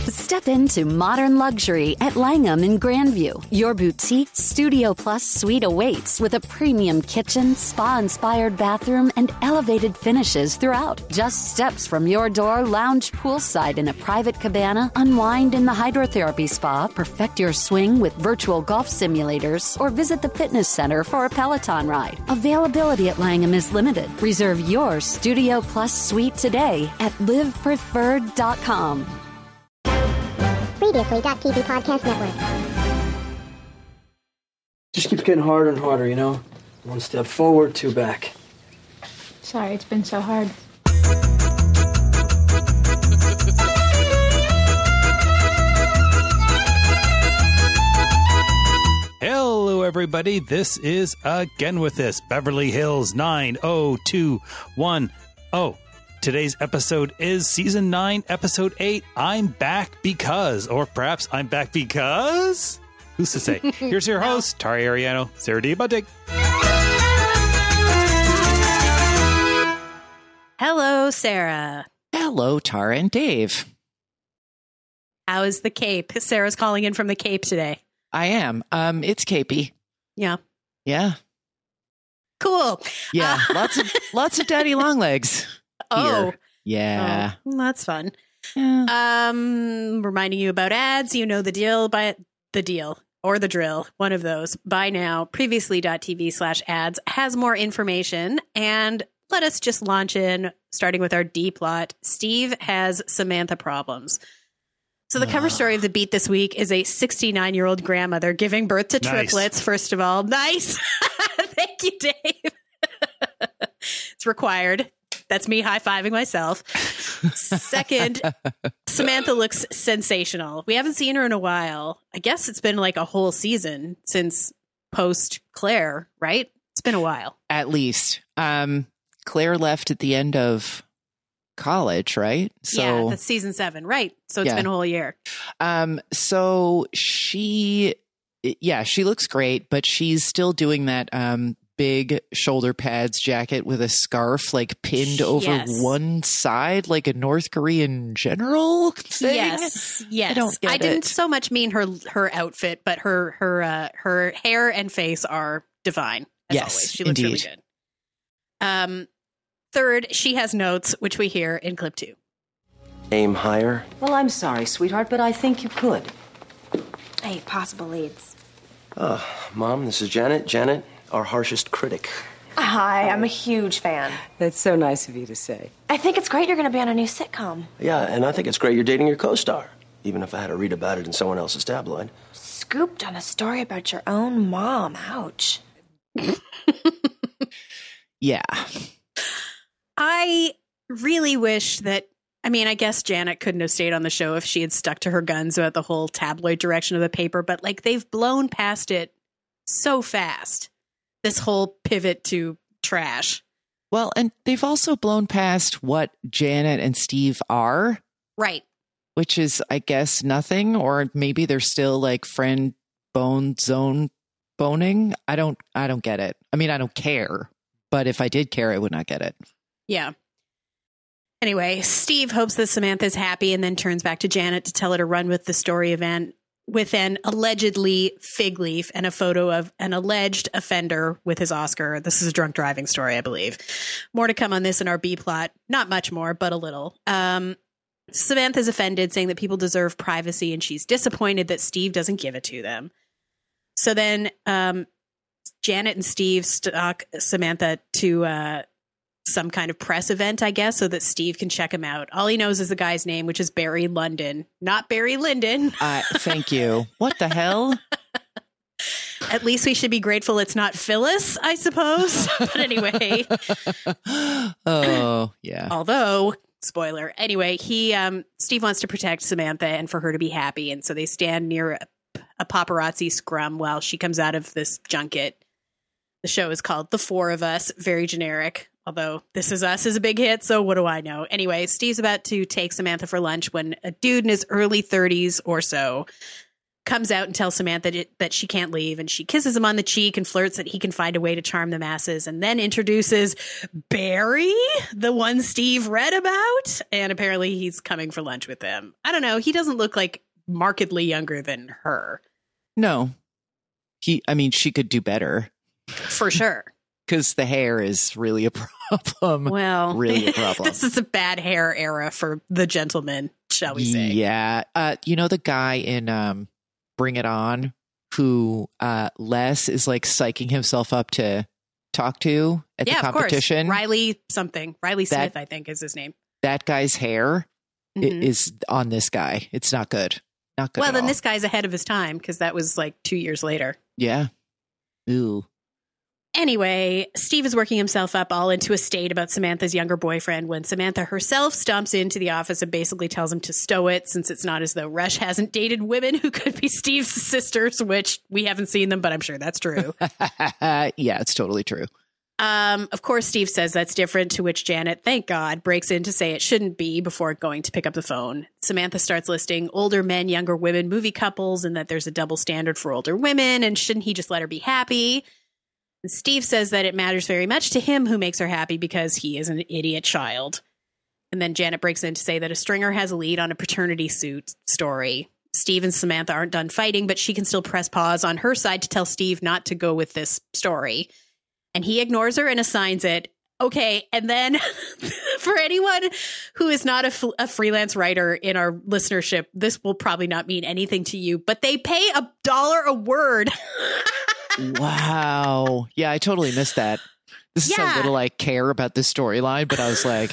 Step into modern luxury at Langham in Grandview. Your boutique Studio Plus suite awaits with a premium kitchen, spa-inspired bathroom, and elevated finishes throughout. Just steps from your door, lounge poolside in a private cabana, unwind in the hydrotherapy spa, perfect your swing with virtual golf simulators, or visit the fitness center for a Peloton ride. Availability at Langham is limited. Reserve your Studio Plus suite today at livepreferred.com. Previously.tv Podcast Network. Just keeps getting harder and harder, you know? One step forward, two back. Sorry, it's been so hard. Hello, everybody. This is Again With This, Beverly Hills 90210. Today's episode is Season 9, Episode 8, I'm Back Because, or perhaps I'm Back Because? Who's to say? Here's your host, Tari Ariano, Sarah D. Bunting. Hello, Sarah. Hello, Tara and Dave. How is the Cape? Sarah's calling in from the Cape today. I am. It's Capey. Yeah. Yeah. Cool. Yeah. Lots of daddy long legs. Oh. Here. Yeah. Oh, that's fun. Yeah. Reminding you about ads. You know the deal by the deal or the drill. One of those by now. Previously.tv/ads has more information, and let us just launch in, starting with our D plot. Steve has Samantha problems. So the cover story of The Beat this week is a 69-year-old grandmother giving birth to triplets, first of all. Nice. Thank you, Dave. It's required. That's me high-fiving myself. Second, Samantha looks sensational. We haven't seen her in a while. I guess it's been like a whole season since post-Claire, right? It's been a while. At least. Claire left at the end of college, right? So, yeah, that's season 7, right? So it's been a whole year. So she looks great, but she's still doing that big shoulder pads jacket with a scarf like pinned over one side, like a North Korean general thing. Yes. I didn't so much mean her outfit, but her hair and face are divine. As always. She looks really good. Third, she has notes, which we hear in clip 2. Aim higher. Well, I'm sorry, sweetheart, but I think you could. 8 possible leads. Mom, this is Janet. Janet, our harshest critic. Hi, I'm a huge fan. That's so nice of you to say. I think it's great you're going to be on a new sitcom. Yeah, and I think it's great you're dating your co-star, even if I had to read about it in someone else's tabloid. Scooped on a story about your own mom. Ouch. Yeah. I really wish that, I guess Janet couldn't have stayed on the show if she had stuck to her guns about the whole tabloid direction of the paper, but like they've blown past it so fast. This whole pivot to trash. Well, and they've also blown past what Janet and Steve are. Right. Which is, I guess, nothing, or maybe they're still like friend zone boning. I don't get it. I don't care, but if I did care, I would not get it. Yeah. Anyway, Steve hopes that Samantha's happy and then turns back to Janet to tell her to run with the story event with an allegedly fig leaf and a photo of an alleged offender with his Oscar. This is a drunk driving story, I believe. More to come on this in our B plot. Not much more, but a little. Samantha's offended, saying that people deserve privacy, and she's disappointed that Steve doesn't give it to them. So then Janet and Steve stalk Samantha to some kind of press event, I guess, so that Steve can check him out. All he knows is the guy's name, which is Barry London, not Barry Lyndon. Thank you. What the hell? At least we should be grateful it's not Phyllis, I suppose. But anyway. Oh, yeah. Although, spoiler. Anyway, Steve wants to protect Samantha and for her to be happy. And so they stand near a paparazzi scrum while she comes out of this junket. The show is called The Four of Us. Very generic. Although This Is Us is a big hit, so what do I know? Anyway, Steve's about to take Samantha for lunch when a dude in his early 30s or so comes out and tells Samantha that she can't leave, and she kisses him on the cheek and flirts that he can find a way to charm the masses, and then introduces Barry, the one Steve read about, and apparently he's coming for lunch with them. I don't know. He doesn't look like markedly younger than her. No. She could do better. For sure. Because the hair is really a problem. Well, really a problem. This is a bad hair era for the gentleman, shall we say. Yeah. The guy in Bring It On who Les is like psyching himself up to talk to at the competition? Of course. Riley Smith, I think is his name. That guy's hair is on this guy. It's not good. Not good. Well, then all. this guy's ahead of his time because that was like 2 years later. Yeah. Ooh. Anyway, Steve is working himself up all into a state about Samantha's younger boyfriend when Samantha herself stomps into the office and basically tells him to stow it, since it's not as though Rush hasn't dated women who could be Steve's sisters, which we haven't seen them, but I'm sure that's true. Yeah, it's totally true. Of course, Steve says that's different, to which Janet, thank God, breaks in to say it shouldn't be before going to pick up the phone. Samantha starts listing older men, younger women, movie couples, and that there's a double standard for older women, and shouldn't he just let her be happy? And Steve says that it matters very much to him who makes her happy because he is an idiot child. And then Janet breaks in to say that a stringer has a lead on a paternity suit story. Steve and Samantha aren't done fighting, but she can still press pause on her side to tell Steve not to go with this story. And he ignores her and assigns it. Okay, and then for anyone who is not a freelance writer in our listenership, this will probably not mean anything to you, but they pay $1 a word. Wow. Yeah, I totally missed that. This is how little I care about this storyline, but I was like,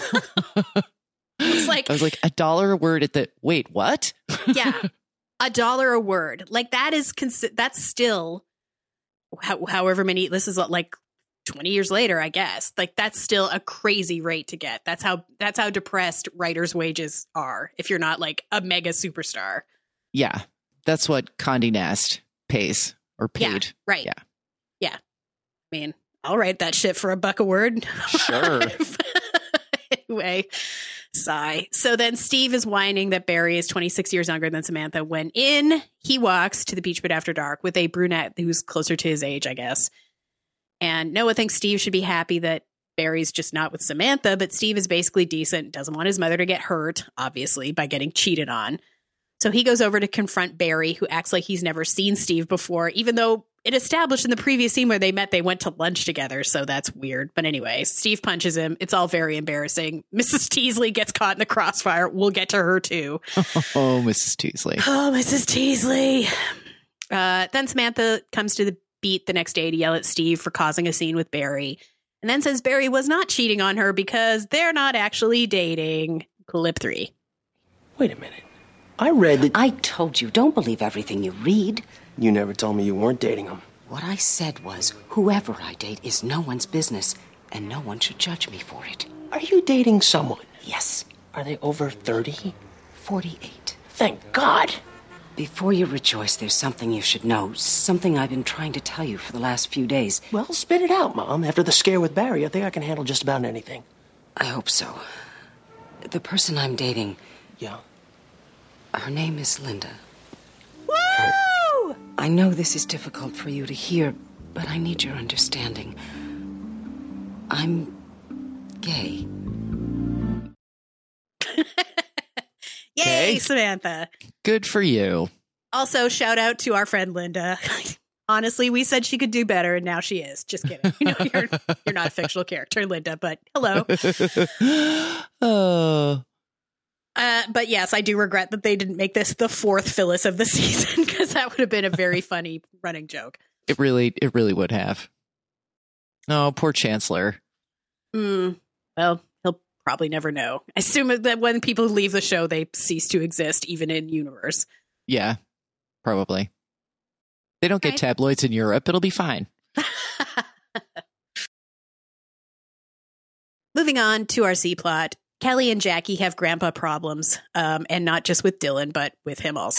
I was like $1 a word at the, wait, what? Yeah. $1 a word. Like that's still however many, this is like 20 years later, I guess. Like that's still a crazy rate to get. That's how depressed writers' wages are if you're not like a mega superstar. Yeah. That's what Condé Nast pays. Or paid. Yeah, right. Yeah. Yeah. I mean, I'll write that shit for $1 a word. Sure. Anyway, sigh. So then Steve is whining that Barry is 26 years younger than Samantha when he walks to the Beach Bit after dark with a brunette who's closer to his age, I guess. And Noah thinks Steve should be happy that Barry's just not with Samantha, but Steve is basically decent, doesn't want his mother to get hurt, obviously, by getting cheated on. So he goes over to confront Barry, who acts like he's never seen Steve before, even though it established in the previous scene where they met, they went to lunch together. So that's weird. But anyway, Steve punches him. It's all very embarrassing. Mrs. Teasley gets caught in the crossfire. We'll get to her, too. Oh, Mrs. Teasley. Oh, Mrs. Teasley. Then Samantha comes to the beat the next day to yell at Steve for causing a scene with Barry. And then says Barry was not cheating on her because they're not actually dating. Clip 3. Wait a minute. I read that... I told you, don't believe everything you read. You never told me you weren't dating him. What I said was, whoever I date is no one's business, and no one should judge me for it. Are you dating someone? Yes. Are they over 30? 48. Thank God. Before you rejoice, there's something you should know. Something I've been trying to tell you for the last few days. Well, spit it out, Mom. After the scare with Barry, I think I can handle just about anything. I hope so. The person I'm dating... Yeah? Her name is Linda. Woo! I know this is difficult for you to hear, but I need your understanding. I'm gay. Yay, Okay. Samantha. Good for you. Also, shout out to our friend Linda. Honestly, we said she could do better, and now she is. Just kidding. You're not a fictional character, Linda, but hello. Oh. But yes, I do regret that they didn't make this the 4th Phyllis of the season, because that would have been a very funny running joke. It really would have. No, poor Chancellor. Well, he'll probably never know. I assume that when people leave the show, they cease to exist, even in universe. Yeah, probably. They don't get tabloids in Europe. It'll be fine. Moving on to our C plot. Kelly and Jackie have grandpa problems, and not just with Dylan, but with him also.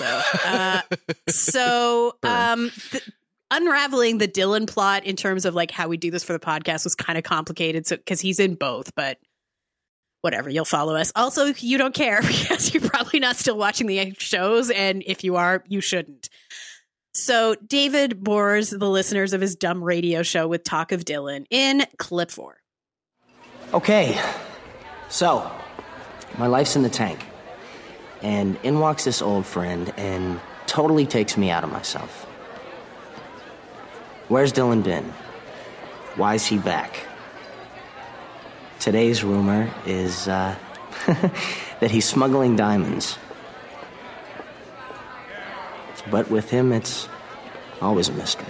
Unraveling the Dylan plot in terms of like how we do this for the podcast was kind of complicated. So because he's in both, but whatever, you'll follow us. Also, you don't care because you're probably not still watching the shows, and if you are, you shouldn't. So David bores the listeners of his dumb radio show with talk of Dylan in clip 4. Okay, so my life's in the tank, and in walks this old friend and totally takes me out of myself. Where's Dylan been? Why is he back? Today's rumor is that he's smuggling diamonds. But with him, it's always a mystery.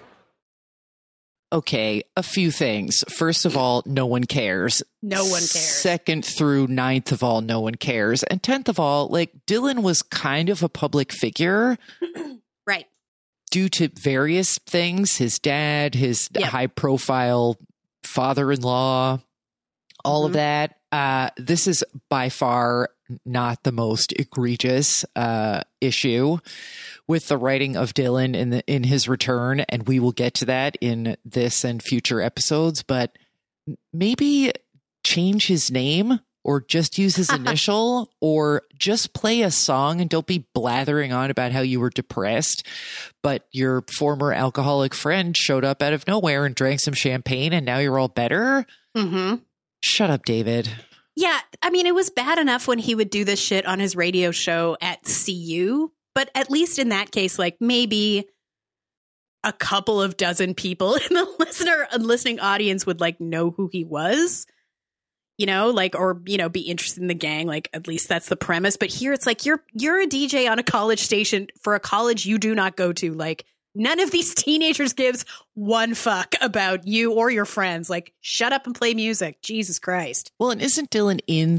Okay, a few things. First of all, no one cares. No one cares. Second through 9th of all, no one cares. And 10th of all, like, Dylan was kind of a public figure. Right. Due to various things, his dad, his high-profile father-in-law, all of that. This is by far not the most egregious issue with the writing of Dylan in his return, and we will get to that in this and future episodes, but maybe change his name or just use his initial or just play a song and don't be blathering on about how you were depressed, but your former alcoholic friend showed up out of nowhere and drank some champagne and now you're all better. Shut up, David. Yeah, I mean, it was bad enough when he would do this shit on his radio show at CU, but at least in that case, like, maybe a couple of dozen people in the listening audience would, like, know who he was, you know, like, or, you know, be interested in the gang. Like, at least that's the premise. But here it's like, you're a DJ on a college station for a college you do not go to. Like, none of these teenagers gives one fuck about you or your friends. Like, shut up and play music. Jesus Christ. Well, and isn't Dylan in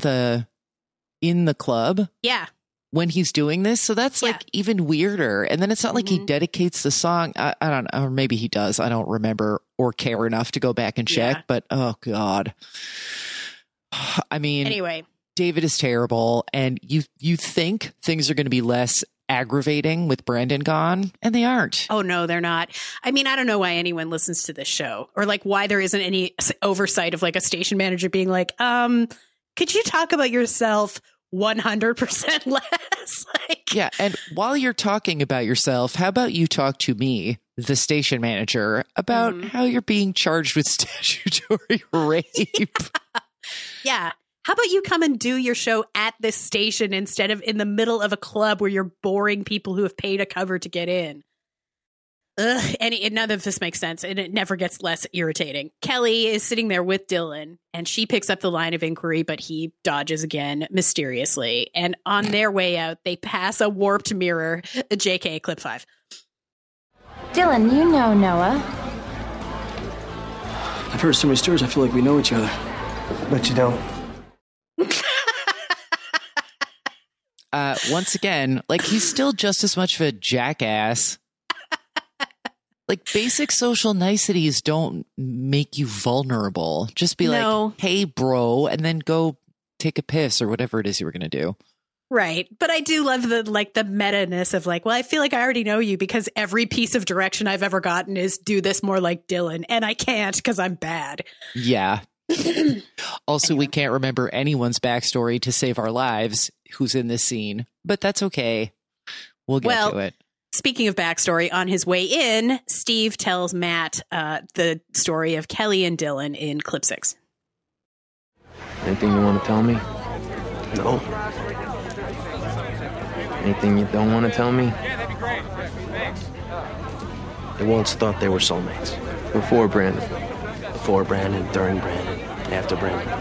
the club? Yeah. When he's doing this, so that's like even weirder. And then it's not like he dedicates the song. I don't know, or maybe he does. I don't remember or care enough to go back and check. But oh god, I mean, anyway, David is terrible, and you think things are going to be less aggravating with Brandon gone, and they aren't. Oh no, they're not. I mean, I don't know why anyone listens to this show, or like why there isn't any oversight of like a station manager being like, could you talk about yourself 100% less? Like, yeah, and while you're talking about yourself, how about you talk to me, the station manager, about how you're being charged with statutory rape? Yeah. How about you come and do your show at this station instead of in the middle of a club where you're boring people who have paid a cover to get in? Ugh, and none of this makes sense, and it never gets less irritating. Kelly is sitting there with Dylan, and she picks up the line of inquiry, but he dodges again mysteriously. And on their way out, they pass a warped mirror. JK, clip 5. Dylan, you know Noah. I've heard so many stories, I feel like we know each other. But you don't. Once again, like, he's still just as much of a jackass. Like, basic social niceties don't make you vulnerable. Just be like, hey, bro, and then go take a piss or whatever it is you were going to do. Right. But I do love the meta-ness of like, well, I feel like I already know you because every piece of direction I've ever gotten is do this more like Dylan. And I can't because I'm bad. Yeah. Also, we can't remember anyone's backstory to save our lives who's in this scene, but that's okay. We'll get to it. Speaking of backstory, on his way in, Steve tells Matt the story of Kelly and Dylan in clip 6. Anything you want to tell me? No. Anything you don't want to tell me? They once thought they were soulmates. Before Brandon. Before Brandon, during Brandon, after Brandon.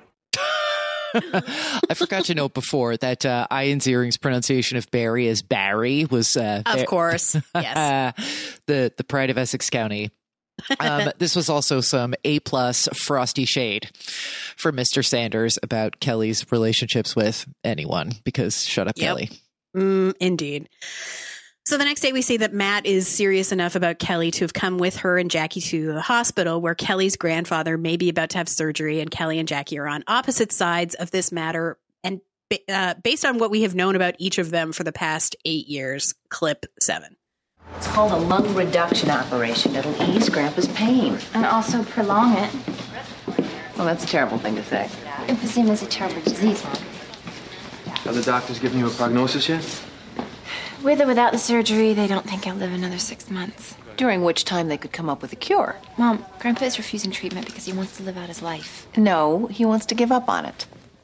I forgot to note before that Ian Ziering's pronunciation of Barry as Barry was of course, yes, the pride of Essex County. This was also some A+ frosty shade for Mr. Sanders about Kelly's relationships with anyone, because shut up, Kelly. Indeed. So the next day we see that Matt is serious enough about Kelly to have come with her and Jackie to the hospital, where Kelly's grandfather may be about to have surgery, and Kelly and Jackie are on opposite sides of this matter. And based on what we have known about each of them for the past 8 years, clip 7. It's called a lung reduction operation. It'll ease Grandpa's pain. And also prolong it. Well, that's a terrible thing to say. Emphysema is a terrible disease, Mom. Have the doctors given you a prognosis yet? With or without the surgery, they don't think I'll live another 6 months. During which time they could come up with a cure. Mom, Grandpa is refusing treatment because he wants to live out his life. No, he wants to give up on it.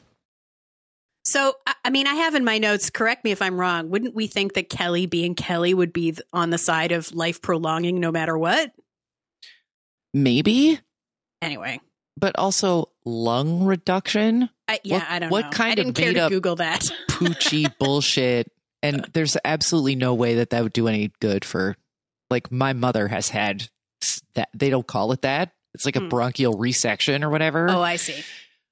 So, I mean, I have in my notes, correct me if I'm wrong, wouldn't we think that Kelly being Kelly would be on the side of life prolonging no matter what? Maybe. Anyway. But also lung reduction? I don't know. What kind I didn't of care made to up Google that. poochy bullshit? And there's absolutely no way that would do any good for, like, my mother has had that. They don't call it that. It's like a bronchial resection or whatever. Oh, I see.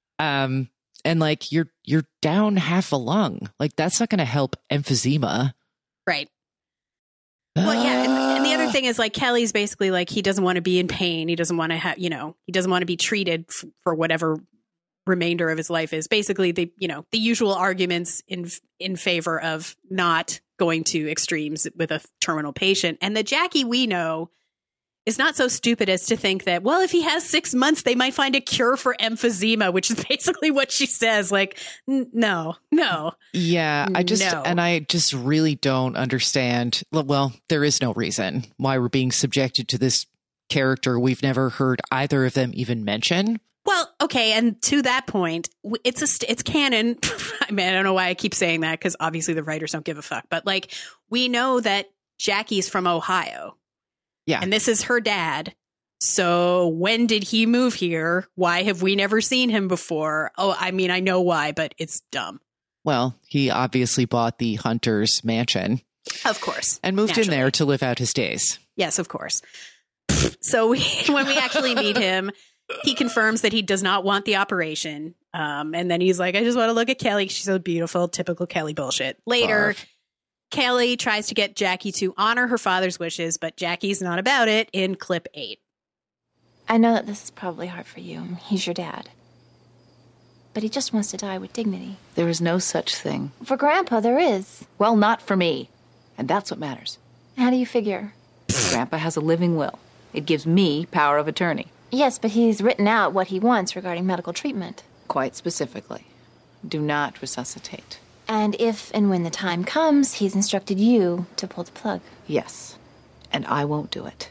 And like you're down half a lung. Like that's not going to help emphysema. Right. Well, yeah. And the other thing is like Kelly's basically like he doesn't want to be in pain. He doesn't want to have, he doesn't want to be treated for whatever remainder of his life is. Basically, the usual arguments in favor of not going to extremes with a terminal patient. And the Jackie we know is not so stupid as to think that, well, if he has 6 months, they might find a cure for emphysema, which is basically what she says. Like, no. Yeah, I just really don't understand. Well, there is no reason why we're being subjected to this character we've never heard either of them even mention. Well, okay, and to that point, it's canon. I mean, I don't know why I keep saying that because obviously the writers don't give a fuck. But like, we know that Jackie's from Ohio. Yeah. And this is her dad. So when did he move here? Why have we never seen him before? Oh, I mean, I know why, but it's dumb. Well, he obviously bought the Hunter's mansion. Of course. And moved in there to live out his days. Yes, of course. So when we actually meet him, he confirms that he does not want the operation. And then he's like, I just want to look at Kelly. She's so beautiful. Typical Kelly bullshit. Later, Kelly tries to get Jackie to honor her father's wishes, but Jackie's not about it in clip 8. I know that this is probably hard for you. He's your dad. But he just wants to die with dignity. There is no such thing. For Grandpa, there is. Well, not for me. And that's what matters. How do you figure? Grandpa has a living will. It gives me power of attorney. Yes, but he's written out what he wants regarding medical treatment. Quite specifically. Do not resuscitate. And if and when the time comes, he's instructed you to pull the plug. Yes. And I won't do it.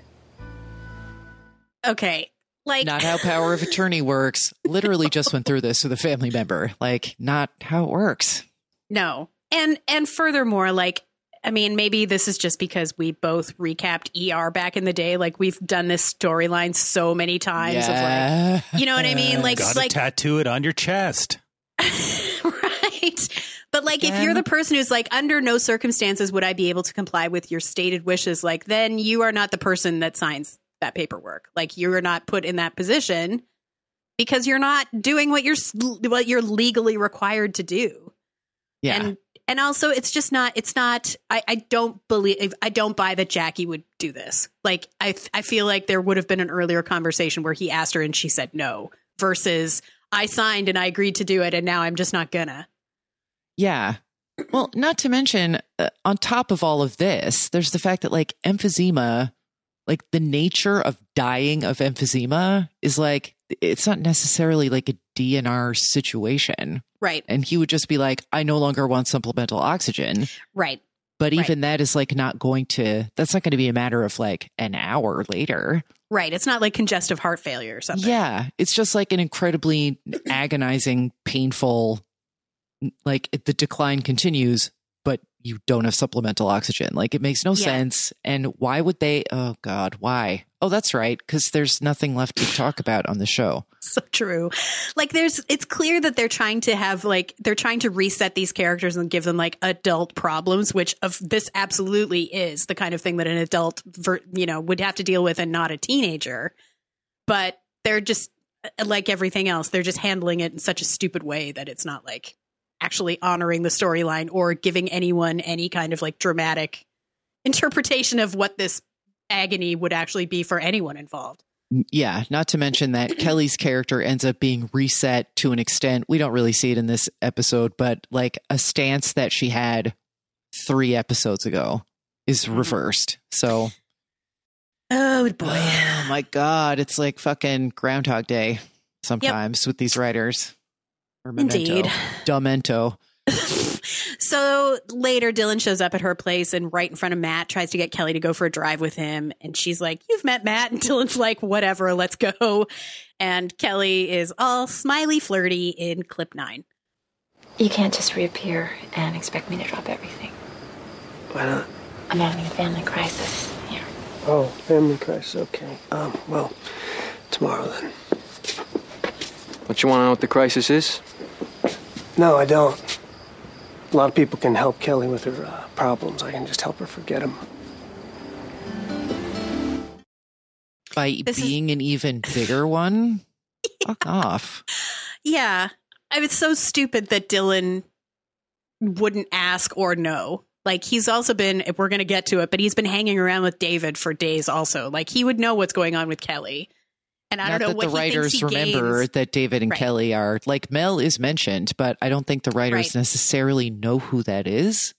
Okay. Like, not how power of attorney works. Literally just went through this with a family member. Like, not how it works. No. And furthermore, like, I mean, maybe this is just because we both recapped ER back in the day. Like, we've done this storyline so many times. Yeah. Of like, you know what I mean? Like, gotta tattoo it on your chest. Right. But like, if you're the person who's like, under no circumstances would I be able to comply with your stated wishes, like, then you are not the person that signs that paperwork. Like, you are not put in that position because you're not doing what you're legally required to do. Yeah. And also, it's just not, I don't buy that Jackie would do this. Like, I feel like there would have been an earlier conversation where he asked her and she said no, versus I signed and I agreed to do it and now I'm just not gonna. Yeah. Well, not to mention, on top of all of this, there's the fact that like emphysema, like the nature of dying of emphysema is like, it's not necessarily like a DNR situation. Right. And he would just be like, I no longer want supplemental oxygen. Right. But even that is like that's not going to be a matter of like an hour later. Right. It's not like congestive heart failure or something. Yeah. It's just like an incredibly agonizing, painful, like the decline continues, but you don't have supplemental oxygen. Like it makes no sense. And why would they? Oh God, why? Oh, that's right. Because there's nothing left to talk about on the show. So true. Like it's clear that they're trying to reset these characters and give them like adult problems, which this absolutely is the kind of thing that an adult, would have to deal with and not a teenager. But they're just like everything else. They're just handling it in such a stupid way that it's not like actually honoring the storyline or giving anyone any kind of like dramatic interpretation of what this agony would actually be for anyone involved. Yeah, not to mention that Kelly's character ends up being reset to an extent. We don't really see it in this episode, but like a stance that she had 3 episodes ago is reversed. So, oh boy, oh my God, it's like fucking Groundhog Day sometimes with these writers. Or Memento. Indeed. Demento. So later, Dylan shows up at her place and right in front of Matt tries to get Kelly to go for a drive with him. And she's like, "You've met Matt." And Dylan's like, "Whatever, let's go." And Kelly is all smiley flirty in clip 9. You can't just reappear and expect me to drop everything. Why not? I'm having a family crisis here. Oh, family crisis. Okay. Well, tomorrow then. Don't you want to know what the crisis is? No, I don't. A lot of people can help Kelly with her problems. I can just help her forget them. By being an even bigger one? Fuck off. Yeah. I mean, it's so stupid that Dylan wouldn't ask or know. Like, he's also been, if we're going to get to it, but he's been hanging around with David for days also. Like, he would know what's going on with Kelly. And I don't know what the writers remember gains. that David and Kelly are, like, Mel is mentioned, but I don't think the writers necessarily know who that is.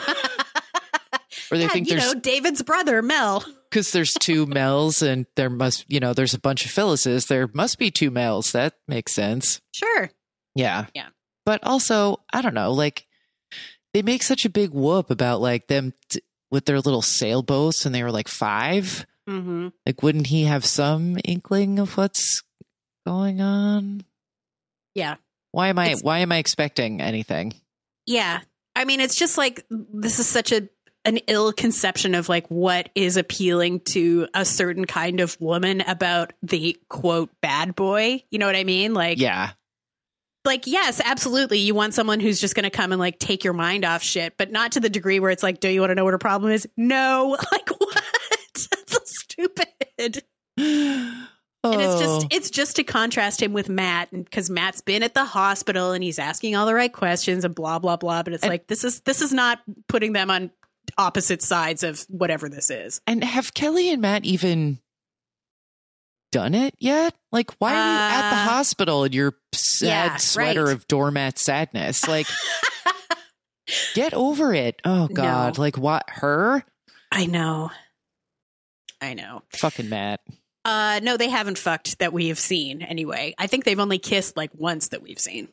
Or they think there's David's brother, Mel. Because there's 2 Mels and there must, there's a bunch of Phyllises. There must be 2 Mels. That makes sense. Sure. Yeah. Yeah. But also, I don't know, like, they make such a big whoop about, like, them with their little sailboats and they were like 5. Mm-hmm. Like, wouldn't he have some inkling of what's going on? Yeah. Why am I expecting anything? Yeah. I mean, it's just like, this is such an ill conception of like what is appealing to a certain kind of woman about the quote bad boy. You know what I mean? Like, yeah. Like, yes, absolutely. You want someone who's just going to come and like take your mind off shit, but not to the degree where it's like, do you want to know what her problem is? No. Like, what? That's so stupid. And it's just to contrast him with Matt, because Matt's been at the hospital and he's asking all the right questions and blah, blah, blah. But it's like, this is not putting them on opposite sides of whatever this is. And have Kelly and Matt even done it yet? Like, why are you at the hospital in your sad sweater of doormat sadness? Like, get over it. Oh God. No. Like, what? Her? I know. Fucking Matt. No, they haven't fucked that we have seen anyway. I think they've only kissed like once that we've seen.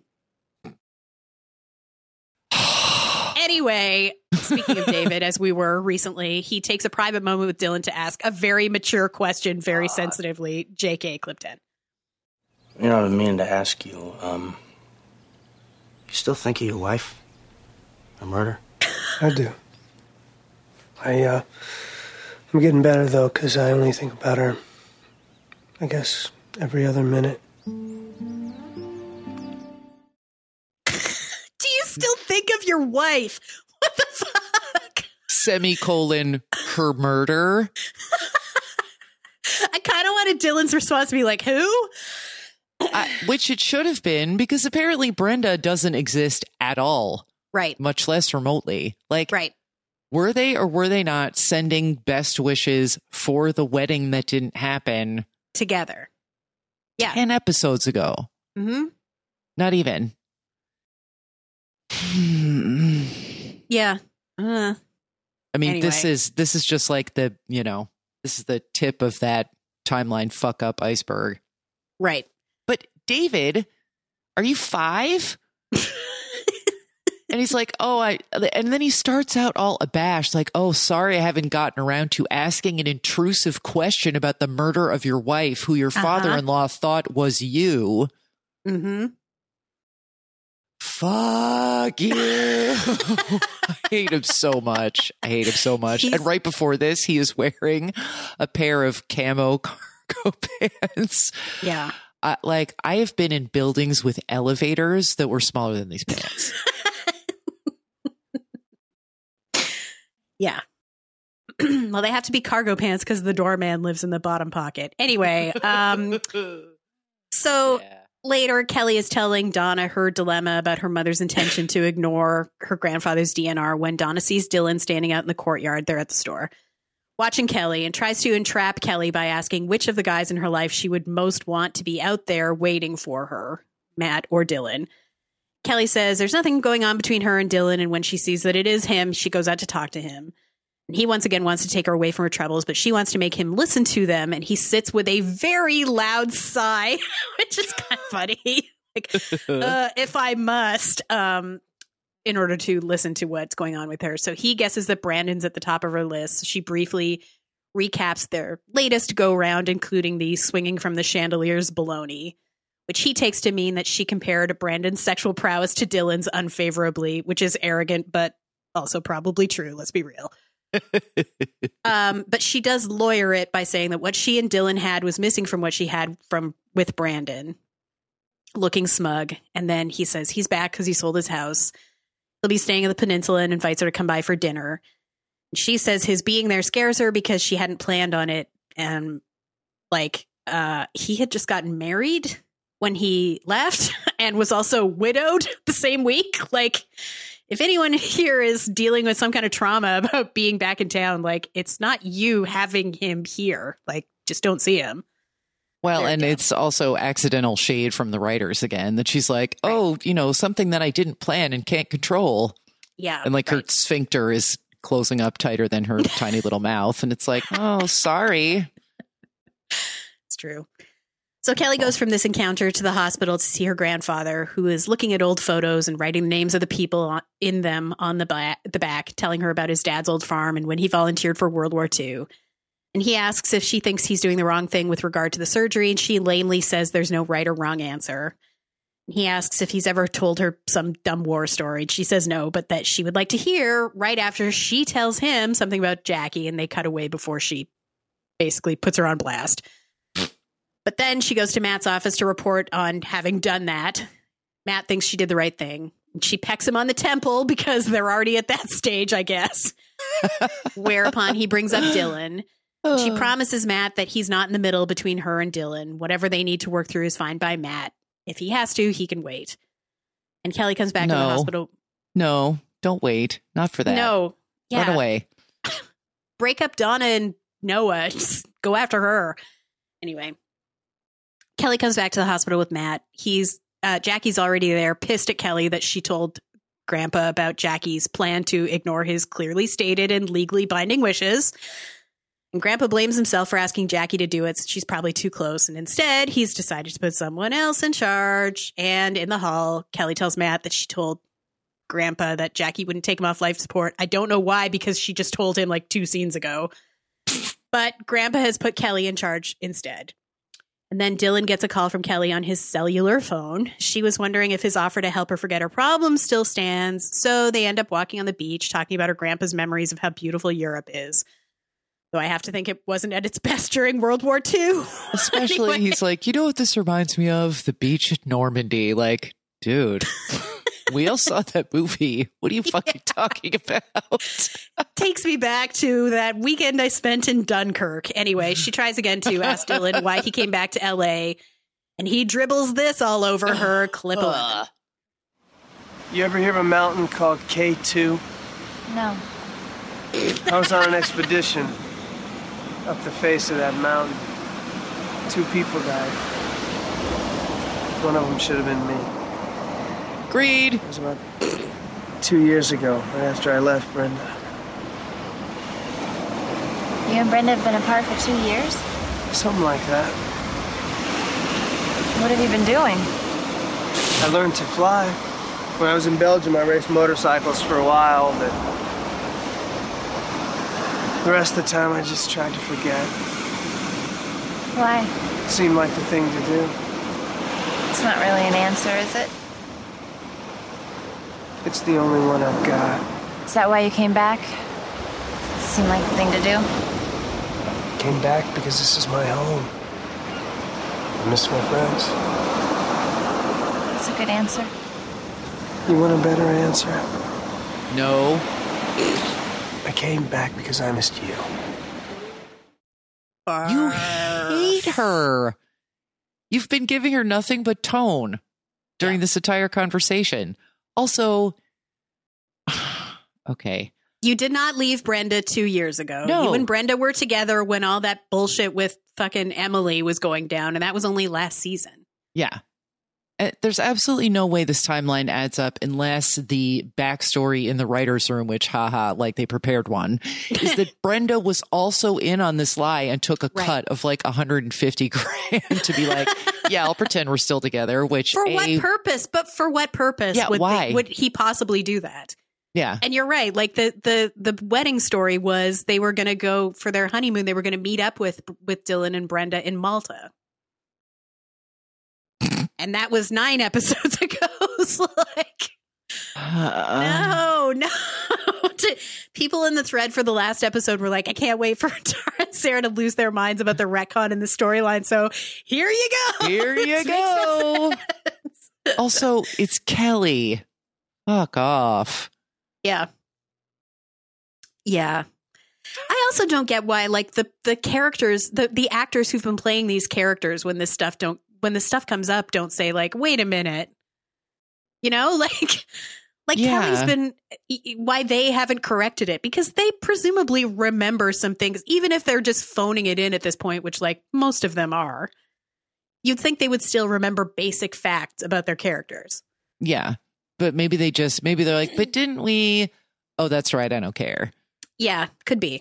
Anyway, speaking of David, as we were recently, he takes a private moment with Dylan to ask a very mature question, very sensitively. JK, clip 10. You know what I mean to ask you, you still think of your wife? A murder? I do. I'm getting better, though, because I only think about her, I guess, every other minute. Do you still think of your wife? What the fuck? Semicolon, her murder. I kind of wanted Dylan's response to be like, who? Which it should have been, because apparently Brenda doesn't exist at all. Right. Much less remotely. Like, right. Were they or were they not sending best wishes for the wedding that didn't happen together? Yeah. 10 episodes ago. Mm-hmm. Not even. Yeah. I mean, anyway. This is just like this is the tip of that timeline fuck up iceberg. Right. But David, are you 5? And he's like, and then he starts out all abashed, like, oh, sorry, I haven't gotten around to asking an intrusive question about the murder of your wife, who your father-in-law thought was you. Mm-hmm. Fuck you. I hate him so much. And right before this, he is wearing a pair of camo cargo pants. Yeah. I have been in buildings with elevators that were smaller than these pants. Yeah. Well, they have to be cargo pants because the doorman lives in the bottom pocket. Anyway, later, Kelly is telling Donna her dilemma about her mother's intention to ignore her grandfather's DNR when Donna sees Dylan standing out in the courtyard. They're at the store watching Kelly and tries to entrap Kelly by asking which of the guys in her life she would most want to be out there waiting for her, Matt or Dylan. Kelly says there's nothing going on between her and Dylan, and when she sees that it is him, she goes out to talk to him. And he once again wants to take her away from her troubles, but she wants to make him listen to them, and he sits with a very loud sigh, which is kind of funny. like, if I must, in order to listen to what's going on with her. So he guesses that Brandon's at the top of her list. She briefly recaps their latest go-round, including the swinging from the chandeliers baloney, which he takes to mean that she compared Brandon's sexual prowess to Dylan's unfavorably, which is arrogant, but also probably true. Let's be real. But she does lawyer it by saying that what she and Dylan had was missing from what she had with Brandon, looking smug. And then he says he's back because he sold his house. He'll be staying at the peninsula and invites her to come by for dinner. And she says his being there scares her because she hadn't planned on it. And he had just gotten married when he left and was also widowed the same week. Like, if anyone here is dealing with some kind of trauma about being back in town, like, it's not you having him here. Like, just don't see him. Well, and it's also accidental shade from the writers again, that she's like, oh, something that I didn't plan and can't control. Yeah. And her sphincter is closing up tighter than her tiny little mouth. And it's like, oh, sorry. It's true. So Kelly goes from this encounter to the hospital to see her grandfather, who is looking at old photos and writing the names of the people in them on the back, telling her about his dad's old farm and when he volunteered for World War II. And he asks if she thinks he's doing the wrong thing with regard to the surgery, and she lamely says there's no right or wrong answer. He asks if he's ever told her some dumb war story. She says no, but that she would like to hear right after she tells him something about Jackie, and they cut away before she basically puts her on blast. But then she goes to Matt's office to report on having done that. Matt thinks she did the right thing. She pecks him on the temple because they're already at that stage, I guess. Whereupon he brings up Dylan. She promises Matt that he's not in the middle between her and Dylan. Whatever they need to work through is fine by Matt. If he has to, he can wait. And Kelly comes back to the hospital. No, don't wait. Not for that. No. Yeah. Run away. Break up Donna and Noah. Just go after her. Anyway. Kelly comes back to the hospital with Matt. Jackie's already there, pissed at Kelly that she told Grandpa about Jackie's plan to ignore his clearly stated and legally binding wishes. And Grandpa blames himself for asking Jackie to do it, since she's probably too close. And instead, he's decided to put someone else in charge. And in the hall, Kelly tells Matt that she told Grandpa that Jackie wouldn't take him off life support. I don't know why, because she just told him like 2 scenes ago. But Grandpa has put Kelly in charge instead. And then Dylan gets a call from Kelly on his cellular phone. She was wondering if his offer to help her forget her problems still stands. So they end up walking on the beach, talking about her grandpa's memories of how beautiful Europe is. Though I have to think it wasn't at its best during World War II. Especially, anyway. He's like, what this reminds me of? The beach at Normandy. Like, dude, we all saw that movie. What are you fucking talking about? Takes me back to that weekend I spent in Dunkirk. Anyway, she tries again to ask Dylan why he came back to L.A., and he dribbles this all over her. Clip 11. You ever hear of a mountain called K2? No. I was on an expedition up the face of that mountain. 2 people died. One of them should have been me. Agreed. It was about 2 years ago, right after I left Brenda. You and Brenda have been apart for 2 years? Something like that. What have you been doing? I learned to fly. When I was in Belgium, I raced motorcycles for a while, but the rest of the time I just tried to forget. Why? It seemed like the thing to do. It's not really an answer, is it? It's the only one I've got. Is that why you came back? It seemed like the thing to do? Came back because this is my home. I miss my friends. That's a good answer. You want a better answer? No. I came back because I missed you. You hate her. You've been giving her nothing but tone during this entire conversation. Also, okay. You did not leave Brenda 2 years ago. No. You and Brenda were together when all that bullshit with fucking Emily was going down, and that was only last season. Yeah. There's absolutely no way this timeline adds up unless the backstory in the writer's room, which, like they prepared one, is that Brenda was also in on this lie and took a cut of like 150 grand to be like, yeah, I'll pretend we're still together. Which for what purpose? But for what purpose would he possibly do that? Yeah. And you're right. Like the wedding story was they were going to go for their honeymoon. They were going to meet up with Dylan and Brenda in Malta. And that was 9 episodes ago. Like, no. People in the thread for the last episode were like, I can't wait for Tara and Sarah to lose their minds about the retcon in the storyline. So here you go. Here you go. Also, it's Kelly. Fuck off. Yeah. Yeah. I also don't get why, like, the characters, the actors who've been playing these characters when this stuff comes up, don't say like, wait a minute, you know, like Kelly's been, why they haven't corrected it, because they presumably remember some things, even if they're just phoning it in at this point, which like most of them are. You'd think they would still remember basic facts about their characters. Yeah. But maybe they're like, but didn't we? Oh, that's right. I don't care. Yeah, could be.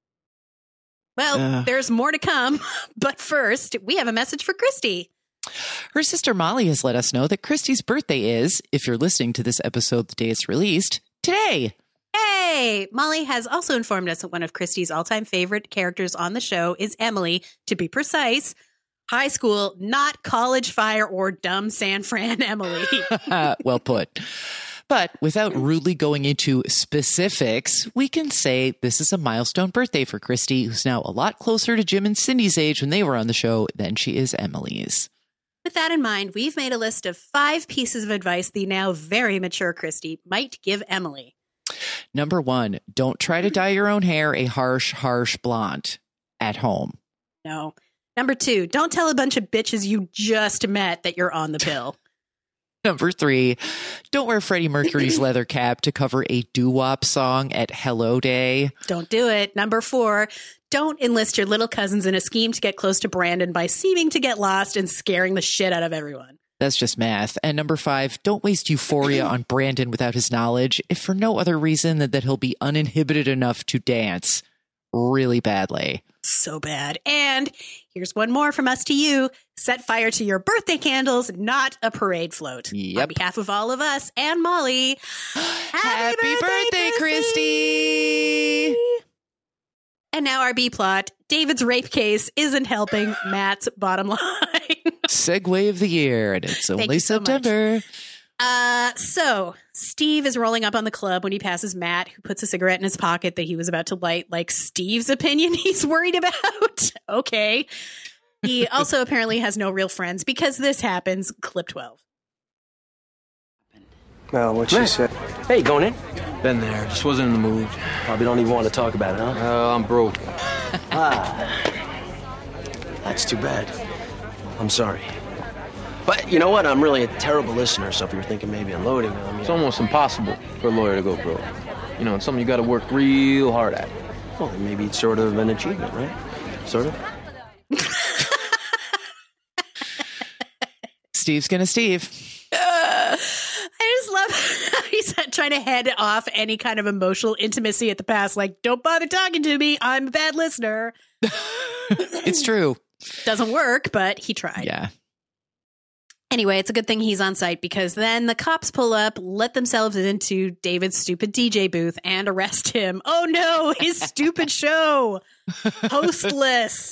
Well, there's more to come. But first, we have a message for Christy. Her sister Molly has let us know that Christy's birthday is, if you're listening to this episode the day it's released, today. Hey! Molly has also informed us that one of Christy's all-time favorite characters on the show is Emily, to be precise, high school, not college fire or dumb San Fran Emily. Well put. But without rudely going into specifics, we can say this is a milestone birthday for Christy, who's now a lot closer to Jim and Cindy's age when they were on the show than she is Emily's. With that in mind, we've made a list of 5 pieces of advice the now very mature Christy might give Emily. Number 1, don't try to dye your own hair a harsh blonde at home. No. Number 2, don't tell a bunch of bitches you just met that you're on the pill. Number 3, don't wear Freddie Mercury's leather cap to cover a doo-wop song at Hello Day. Don't do it. Number 4, don't enlist your little cousins in a scheme to get close to Brandon by seeming to get lost and scaring the shit out of everyone. That's just math. And number 5, don't waste euphoria on Brandon without his knowledge, if for no other reason than that he'll be uninhibited enough to dance really badly. So bad. And here's one more from us to you. Set fire to your birthday candles, not a parade float. Yep. On behalf of all of us and Molly, happy birthday, Christy! And now our B plot. David's rape case isn't helping Matt's bottom line. Segue of the year, and it's only September. So Steve is rolling up on the club when he passes Matt, who puts a cigarette in his pocket that he was about to light. Like Steve's opinion he's worried about. Okay. He also apparently has no real friends because this happens. Clip 12. Well, what she said. Hey, going in? Been there. Just wasn't in the mood. Probably don't even want to talk about it, huh? I'm broke. That's too bad. I'm sorry. But you know what? I'm really a terrible listener, so if you're thinking maybe unloading on me... It's almost impossible for a lawyer to go broke. You know, it's something you got to work real hard at. Well, maybe it's sort of an achievement, right? Sort of. Steve's gonna Steve. I just love how he's trying to head off any kind of emotional intimacy at the past. Like, don't bother talking to me. I'm a bad listener. It's true. Doesn't work, but he tried. Yeah. Anyway, it's a good thing he's on site because then the cops pull up, let themselves into David's stupid DJ booth and arrest him. Oh no, his stupid show. Hostless.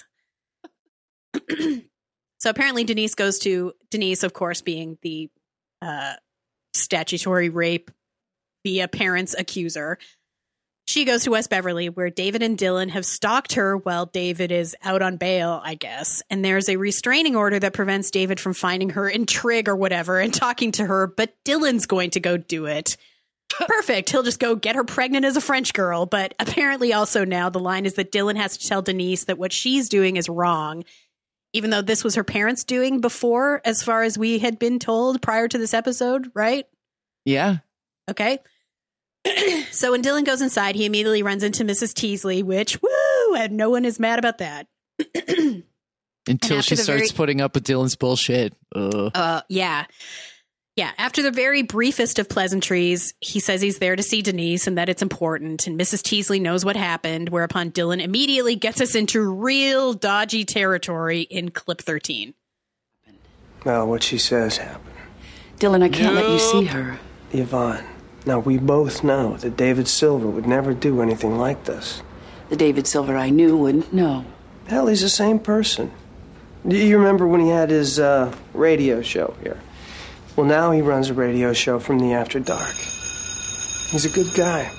So apparently Denise, of course, being the statutory rape via parents accuser. She goes to West Beverly, where David and Dylan have stalked her while David is out on bail, I guess. And there's a restraining order that prevents David from finding her in Trig or whatever and talking to her, but Dylan's going to go do it. Perfect. He'll just go get her pregnant as a French girl. But apparently also now the line is that Dylan has to tell Denise that what she's doing is wrong, even though this was her parents' doing before, as far as we had been told prior to this episode, right? Yeah. Okay. So when Dylan goes inside, he immediately runs into Mrs. Teasley, which, woo, and no one is mad about that. Until she starts putting up with Dylan's bullshit. Yeah. Yeah. After the very briefest of pleasantries, he says he's there to see Denise and that it's important. And Mrs. Teasley knows what happened, whereupon Dylan immediately gets us into real dodgy territory in clip 13. Well, what she says happened. Dylan, I can't let you see her. Yvonne, now we both know that David Silver would never do anything like this. The David Silver I knew wouldn't know. Hell, he's the same person. Do you remember when he had his radio show here? Well, now he runs a radio show from the After Dark. He's a good guy.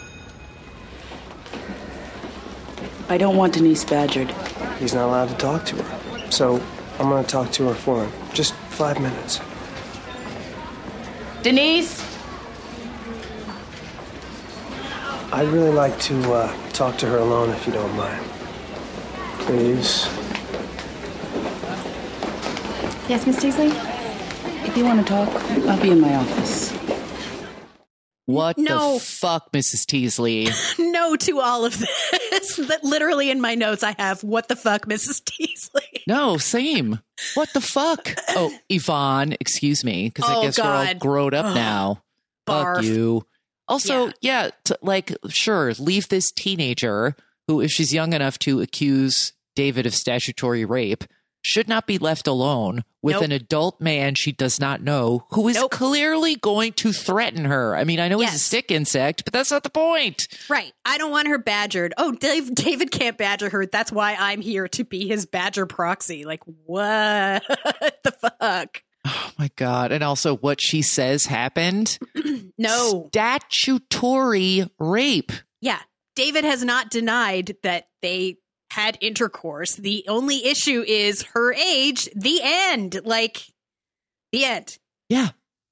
I don't want Denise badgered. He's not allowed to talk to her. So I'm going to talk to her for him. Just 5 minutes. Denise? I'd really like to talk to her alone if you don't mind. Please. Yes, Miss Teasley? If you want to talk, I'll be in my office. What the fuck, Mrs. Teasley? No to all of this. That literally in my notes I have, what the fuck, Mrs. Teasley? No, same. What the fuck? Oh, Yvonne, excuse me, because I guess we're all grown up now. Barf. Fuck you. Also, sure, leave this teenager who, if she's young enough to accuse David of statutory rape, should not be left alone with an adult man she does not know who is clearly going to threaten her. I mean, I know he's a stick insect, but that's not the point. Right. I don't want her badgered. Oh, David can't badger her. That's why I'm here to be his badger proxy. Like, what the fuck? Oh, my God. And also what she says happened. No. Statutory rape. Yeah. David has not denied that they had intercourse. The only issue is her age. The end. Like, the end. Yeah.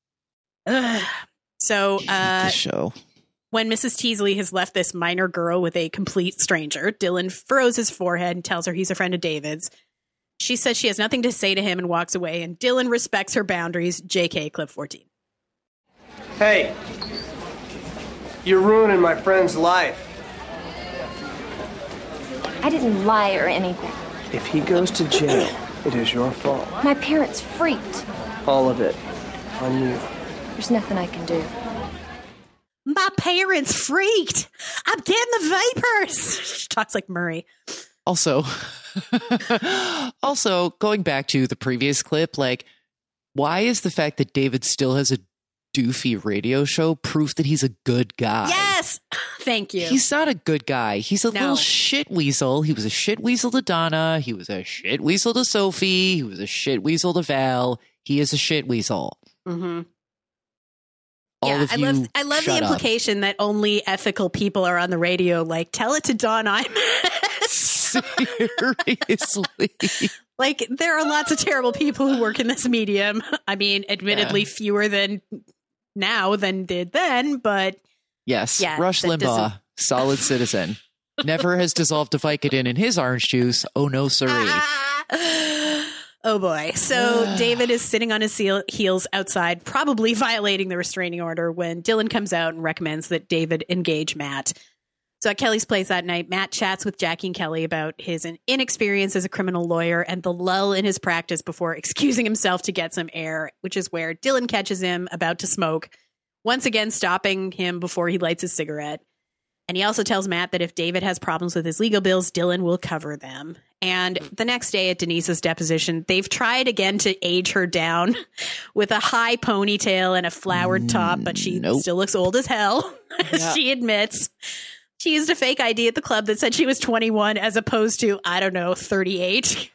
So, the show. When Mrs. Teasley has left this minor girl with a complete stranger, Dylan furrows his forehead and tells her he's a friend of David's. She says she has nothing to say to him and walks away, and Dylan respects her boundaries. JK, clip 14. Hey, you're ruining my friend's life. I didn't lie or anything. If he goes to jail, it is your fault. My parents freaked. All of it. On you. There's nothing I can do. My parents freaked. I'm getting the vapors. She talks like Murray. Also, going back to the previous clip, like, why is the fact that David still has a doofy radio show proof that he's a good guy? Yes. Thank you. He's not a good guy. He's a little shit weasel. He was a shit weasel to Donna. He was a shit weasel to Sophie. He was a shit weasel to Val. He is a shit weasel. Mm-hmm. I love the implication that only ethical people are on the radio. Like, tell it to Don Imus. Seriously. Like, there are lots of terrible people who work in this medium. I mean, admittedly, fewer than now than did then, but yes, Rush Limbaugh, solid citizen. Never has dissolved a Vicodin in his orange juice. Oh, no, siree. Oh, boy. So David is sitting on his heels outside, probably violating the restraining order, when Dylan comes out and recommends that David engage Matt. So at Kelly's place that night, Matt chats with Jackie and Kelly about his inexperience as a criminal lawyer and the lull in his practice before excusing himself to get some air, which is where Dylan catches him about to smoke, once again stopping him before he lights his cigarette. And he also tells Matt that if David has problems with his legal bills, Dylan will cover them. And the next day at Denise's deposition, they've tried again to age her down with a high ponytail and a flowered top, but she still looks old as hell, as she admits. She used a fake ID at the club that said she was 21 as opposed to, 38.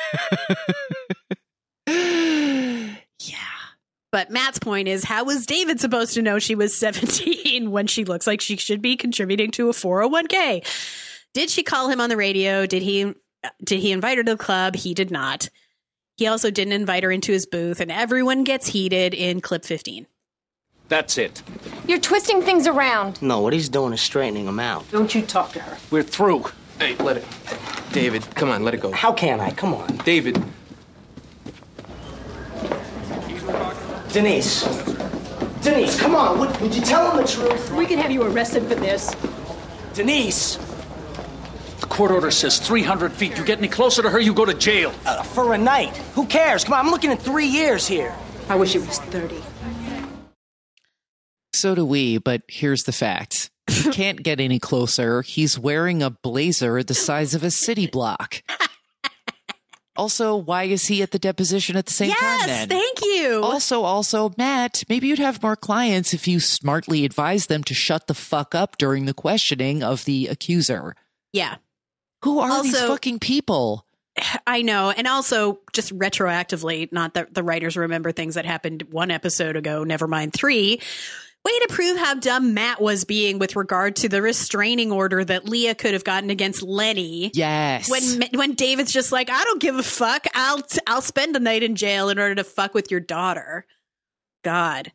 But Matt's point is, how was David supposed to know she was 17 when she looks like she should be contributing to a 401k? Did she call him on the radio? Did he invite her to the club? He did not. He also didn't invite her into his booth, and everyone gets heated in clip 15. That's it. You're twisting things around. No, what he's doing is straightening him out. Don't you talk to her. We're through. Hey, let it. David, come on, let it go. How can I? Come on. David. Denise, come on. Would you tell him the truth? We can have you arrested for this. Denise. court order says 300 feet. You get any closer to her, you go to jail. For a night. Who cares? Come on, I'm looking at 3 years here. I wish it was 30. So do we, but here's the facts. He can't get any closer. He's wearing a blazer the size of a city block. Also, why is he at the deposition at the same time then? Yes, thank you. Also, Matt, maybe you'd have more clients if you smartly advised them to shut the fuck up during the questioning of the accuser. Yeah. Who are these fucking people? I know. And also, just retroactively, not that the writers remember things that happened 1 episode ago, never mind 3. Way to prove how dumb Matt was being with regard to the restraining order that Leah could have gotten against Lenny. Yes. When David's just like, I don't give a fuck. I'll spend the night in jail in order to fuck with your daughter. God.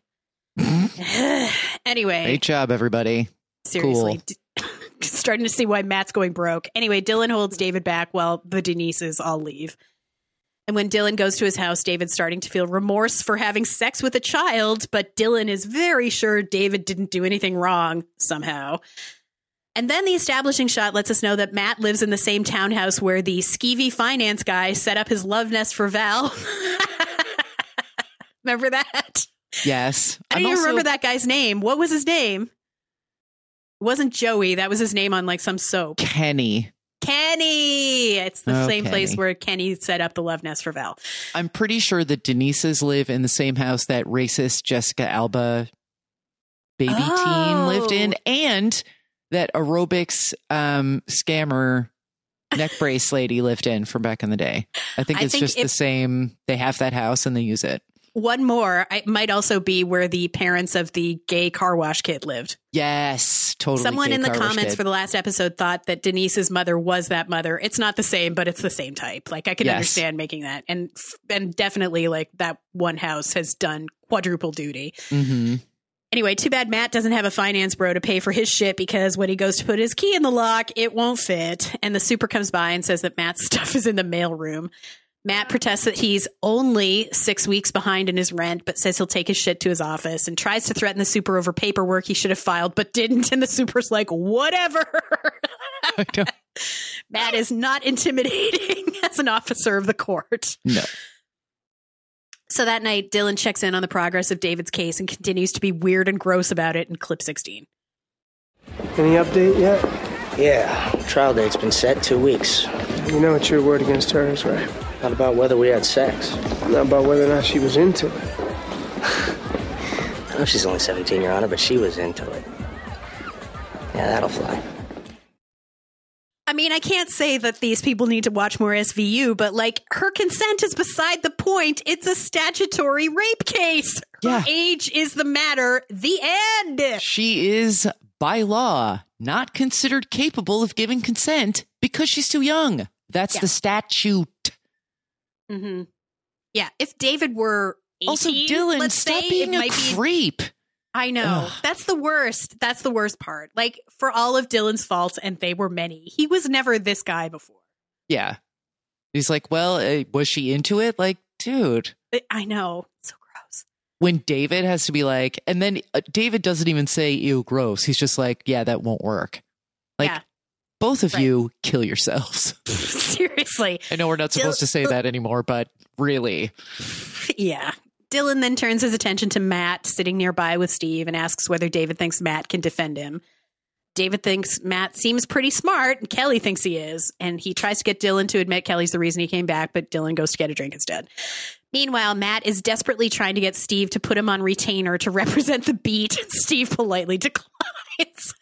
Anyway. Great job, everybody. Seriously. Cool. Starting to see why Matt's going broke. Anyway, Dylan holds David back while the Denises all leave. And when Dylan goes to his house, David's starting to feel remorse for having sex with a child, but Dylan is very sure David didn't do anything wrong somehow. And then the establishing shot lets us know that Matt lives in the same townhouse where the skeevy finance guy set up his love nest for Val. Remember that? Yes. I don't even remember that guy's name. What was his name? It wasn't Joey. That was his name on like some soap. Kenny. It's the same place where Kenny set up the love nest for Val. I'm pretty sure that Denise's live in the same house that racist Jessica Alba baby teen lived in, and that aerobics scammer neck brace lady lived in from back in the day. I think it's just the same. They have that house and they use it. One more, it might also be where the parents of the gay car wash kid lived. Yes, totally. Someone in the comments for the last episode thought that Denise's mother was that mother. It's not the same, but it's the same type. Like, I can understand making that. And definitely, like, that one house has done quadruple duty. Mm-hmm. Anyway, too bad Matt doesn't have a finance bro to pay for his shit, because when he goes to put his key in the lock, it won't fit. And the super comes by and says that Matt's stuff is in the mail room. Matt protests that he's only 6 weeks behind in his rent, but says he'll take his shit to his office, and tries to threaten the super over paperwork he should have filed, but didn't. And the super's like, whatever. Matt is not intimidating as an officer of the court. No. So that night, Dylan checks in on the progress of David's case and continues to be weird and gross about it in clip 16. Any update yet? Yeah, trial date's been set 2 weeks. You know it's your word against hers, right? Not about whether we had sex. Not about whether or not she was into it. I know she's only 17, Your Honor, but she was into it. Yeah, that'll fly. I mean, I can't say that these people need to watch more SVU, but, like, her consent is beside the point. It's a statutory rape case. Her age is the matter. The end. She is, by law, not considered capable of giving consent because she's too young. That's the statute. Mm-hmm. Yeah, if David were 18, also, Dylan, let's stop say, being a creep. I know. Ugh. That's the worst. That's the worst part. Like, for all of Dylan's faults, and they were many, he was never this guy before. Yeah. He's like, well, was she into it? Like, dude. I know. So gross. When David has to be like, and then David doesn't even say, ew, gross. He's just like, yeah, that won't work. Like, both of you kill yourselves. Seriously. I know we're not supposed to say that anymore, but really. Yeah. Dylan then turns his attention to Matt sitting nearby with Steve and asks whether David thinks Matt can defend him. David thinks Matt seems pretty smart, and Kelly thinks he is. And he tries to get Dylan to admit Kelly's the reason he came back, but Dylan goes to get a drink instead. Meanwhile, Matt is desperately trying to get Steve to put him on retainer to represent the beat, and Steve politely declines.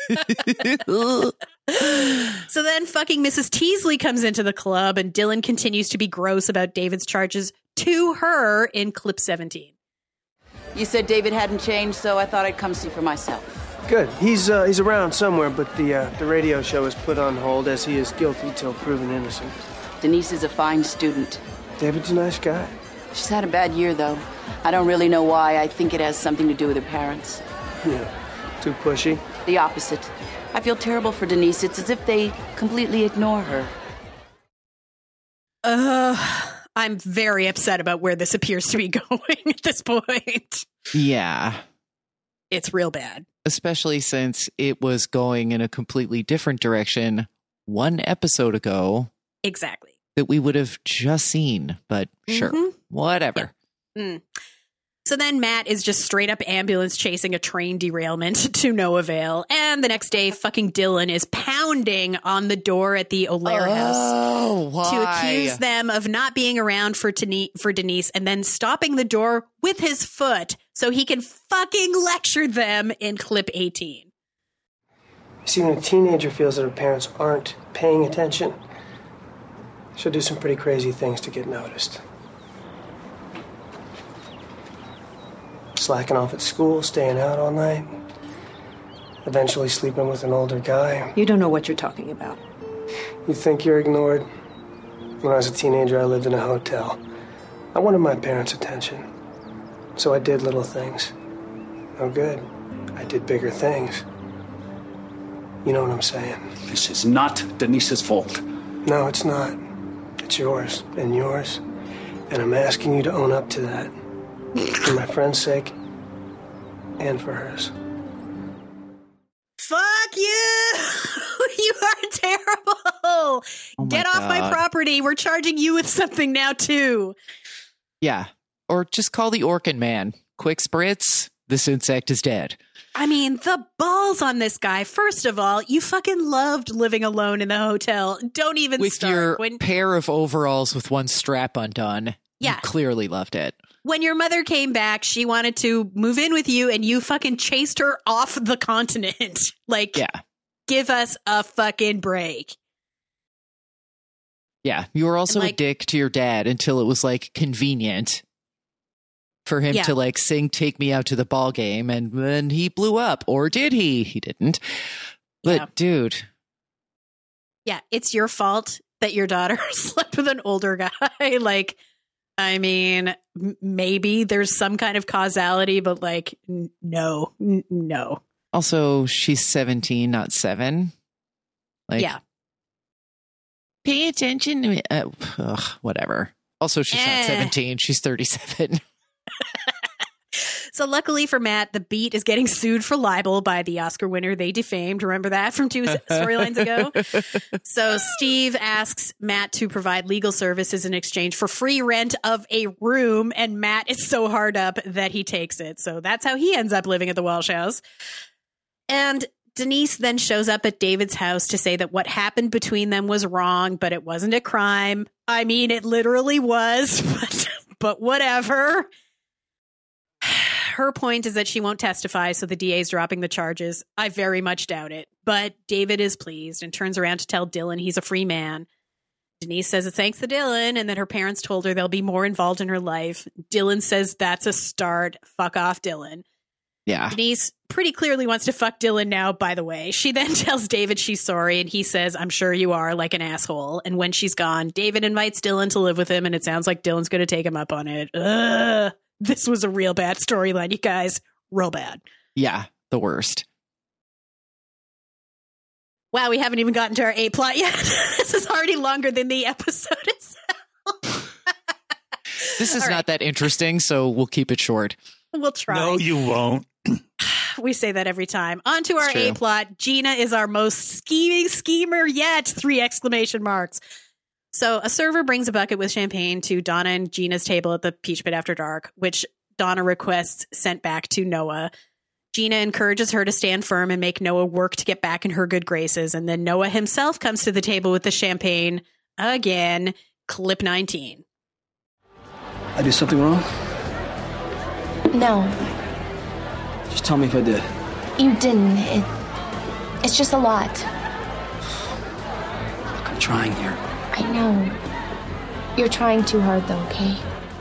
So then fucking Mrs. Teasley comes into the club, and Dylan continues to be gross about David's charges to her in clip 17. You said David hadn't changed, so I thought I'd come see for myself. Good. He's around somewhere, but the radio show is put on hold as he is guilty till proven innocent. Denise is a fine student. David's a nice guy. She's had a bad year, though. I don't really know why. I think it has something to do with her parents. Yeah. Too pushy? The opposite. I feel terrible for Denise. It's as if they completely ignore her. I'm very upset about where this appears to be going at this point. Yeah. It's real bad. Especially since it was going in a completely different direction one episode ago. Exactly. That we would have just seen, but sure, whatever. Yeah. So then Matt is just straight up ambulance chasing a train derailment to no avail. And the next day, fucking Dylan is pounding on the door at the O'Leary house to accuse them of not being around for Denise, and then stopping the door with his foot so he can fucking lecture them in clip 18. You see, when a teenager feels that her parents aren't paying attention, she'll do some pretty crazy things to get noticed. Slacking off at school, staying out all night, eventually sleeping with an older guy. You don't know what you're talking about. You think you're ignored? When I was a teenager, I lived in a hotel. I wanted my parents' attention, so I did little things. No good. I did bigger things. You know what I'm saying? This is not Denise's fault. No, it's not. It's yours and yours. And I'm asking you to own up to that. For my friend's sake and for hers. Fuck you! You are terrible! Get off my property. We're charging you with something now, too. Yeah. Or just call the Orkin man. Quick spritz. This insect is dead. I mean, the balls on this guy. First of all, you fucking loved living alone in the hotel. Don't even with start. With your pair of overalls with one strap undone. Yeah. You clearly loved it. When your mother came back, she wanted to move in with you, and you fucking chased her off the continent. Like, give us a fucking break. Yeah, you were also a dick to your dad until it was, like, convenient for him to, like, sing Take Me Out to the Ball Game, and then he blew up. Or did he? He didn't. But, dude. Yeah, it's your fault that your daughter slept with an older guy. Like, I mean, maybe there's some kind of causality, but like, no. Also, she's 17, not 7. Like, yeah. Pay attention to me. Whatever. Also, she's not 17. She's 37. So luckily for Matt, the Beat is getting sued for libel by the Oscar winner they defamed. Remember that from 2 storylines ago? So Steve asks Matt to provide legal services in exchange for free rent of a room, and Matt is so hard up that he takes it. So that's how he ends up living at the Walsh house. And Denise then shows up at David's house to say that what happened between them was wrong, but it wasn't a crime. I mean, it literally was, but whatever. Her point is that she won't testify, so the DA is dropping the charges. I very much doubt it. But David is pleased and turns around to tell Dylan he's a free man. Denise says it's thanks to Dylan and that her parents told her they'll be more involved in her life. Dylan says that's a start. Fuck off, Dylan. Yeah. Denise pretty clearly wants to fuck Dylan now, by the way. She then tells David she's sorry, and he says, I'm sure you are, like an asshole. And when she's gone, David invites Dylan to live with him, and it sounds like Dylan's going to take him up on it. Ugh. This was a real bad storyline, you guys. Real bad. Yeah, the worst. Wow, we haven't even gotten to our A plot yet. This is already longer than the episode itself. This is not that interesting, so we'll keep it short. We'll try. No, you won't. We say that every time. On to our A plot. Gina is our most scheming schemer yet! 3 exclamation marks. So a server brings a bucket with champagne to Donna and Gina's table at the Peach Pit after dark, which Donna requests sent back to Noah. Gina encourages her to stand firm and make Noah work to get back in her good graces. And then Noah himself comes to the table with the champagne. Again, clip 19. I did something wrong? No, Just tell me if I did. you didn't. It's just a lot. Look, I'm trying here. I know. You're trying too hard, though, okay?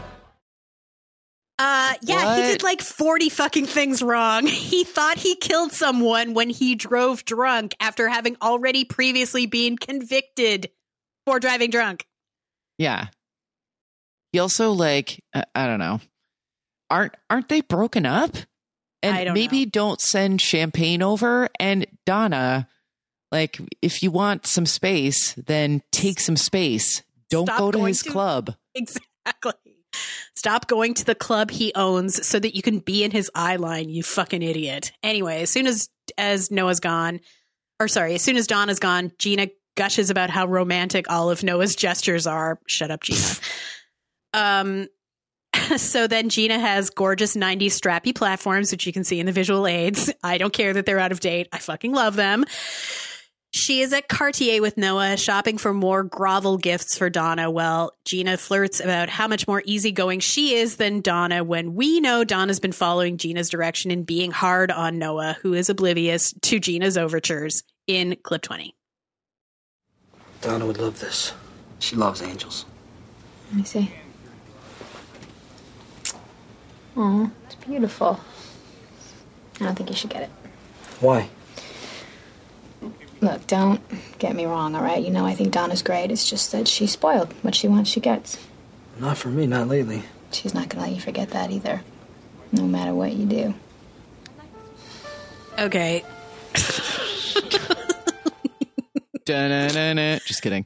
Yeah, he did like 40 fucking things wrong. He thought he killed someone when he drove drunk after having already previously been convicted for driving drunk. Yeah. He also, like, I don't know. Aren't they broken up? And I don't maybe know. don't send champagne over. And Donna, like, if you want some space, then take some space. Don't Stop go to going his club. Exactly. Stop going to the club he owns so that you can be in his eye line, you fucking idiot. Anyway, as soon as Noah's gone, or sorry, as soon as Donna's gone, Gina gushes about how romantic all of Noah's gestures are. Shut up, Gina. So then Gina has gorgeous 90s strappy platforms, which you can see in the visual aids. I don't care that they're out of date. I fucking love them. She is at Cartier with Noah, shopping for more grovel gifts for Donna. Well, Gina flirts about how much more easygoing she is than Donna, when we know Donna's been following Gina's direction and being hard on Noah, who is oblivious to Gina's overtures, in clip 20. Donna would love this. She loves angels. Let me see. Oh, it's beautiful. I don't think you should get it. Why? Look, don't get me wrong, all right? You know I think Donna's great. It's just that she's spoiled. What she wants, she gets. Not for me, not lately. She's not gonna let you forget that either. No matter what you do. Okay. Just kidding.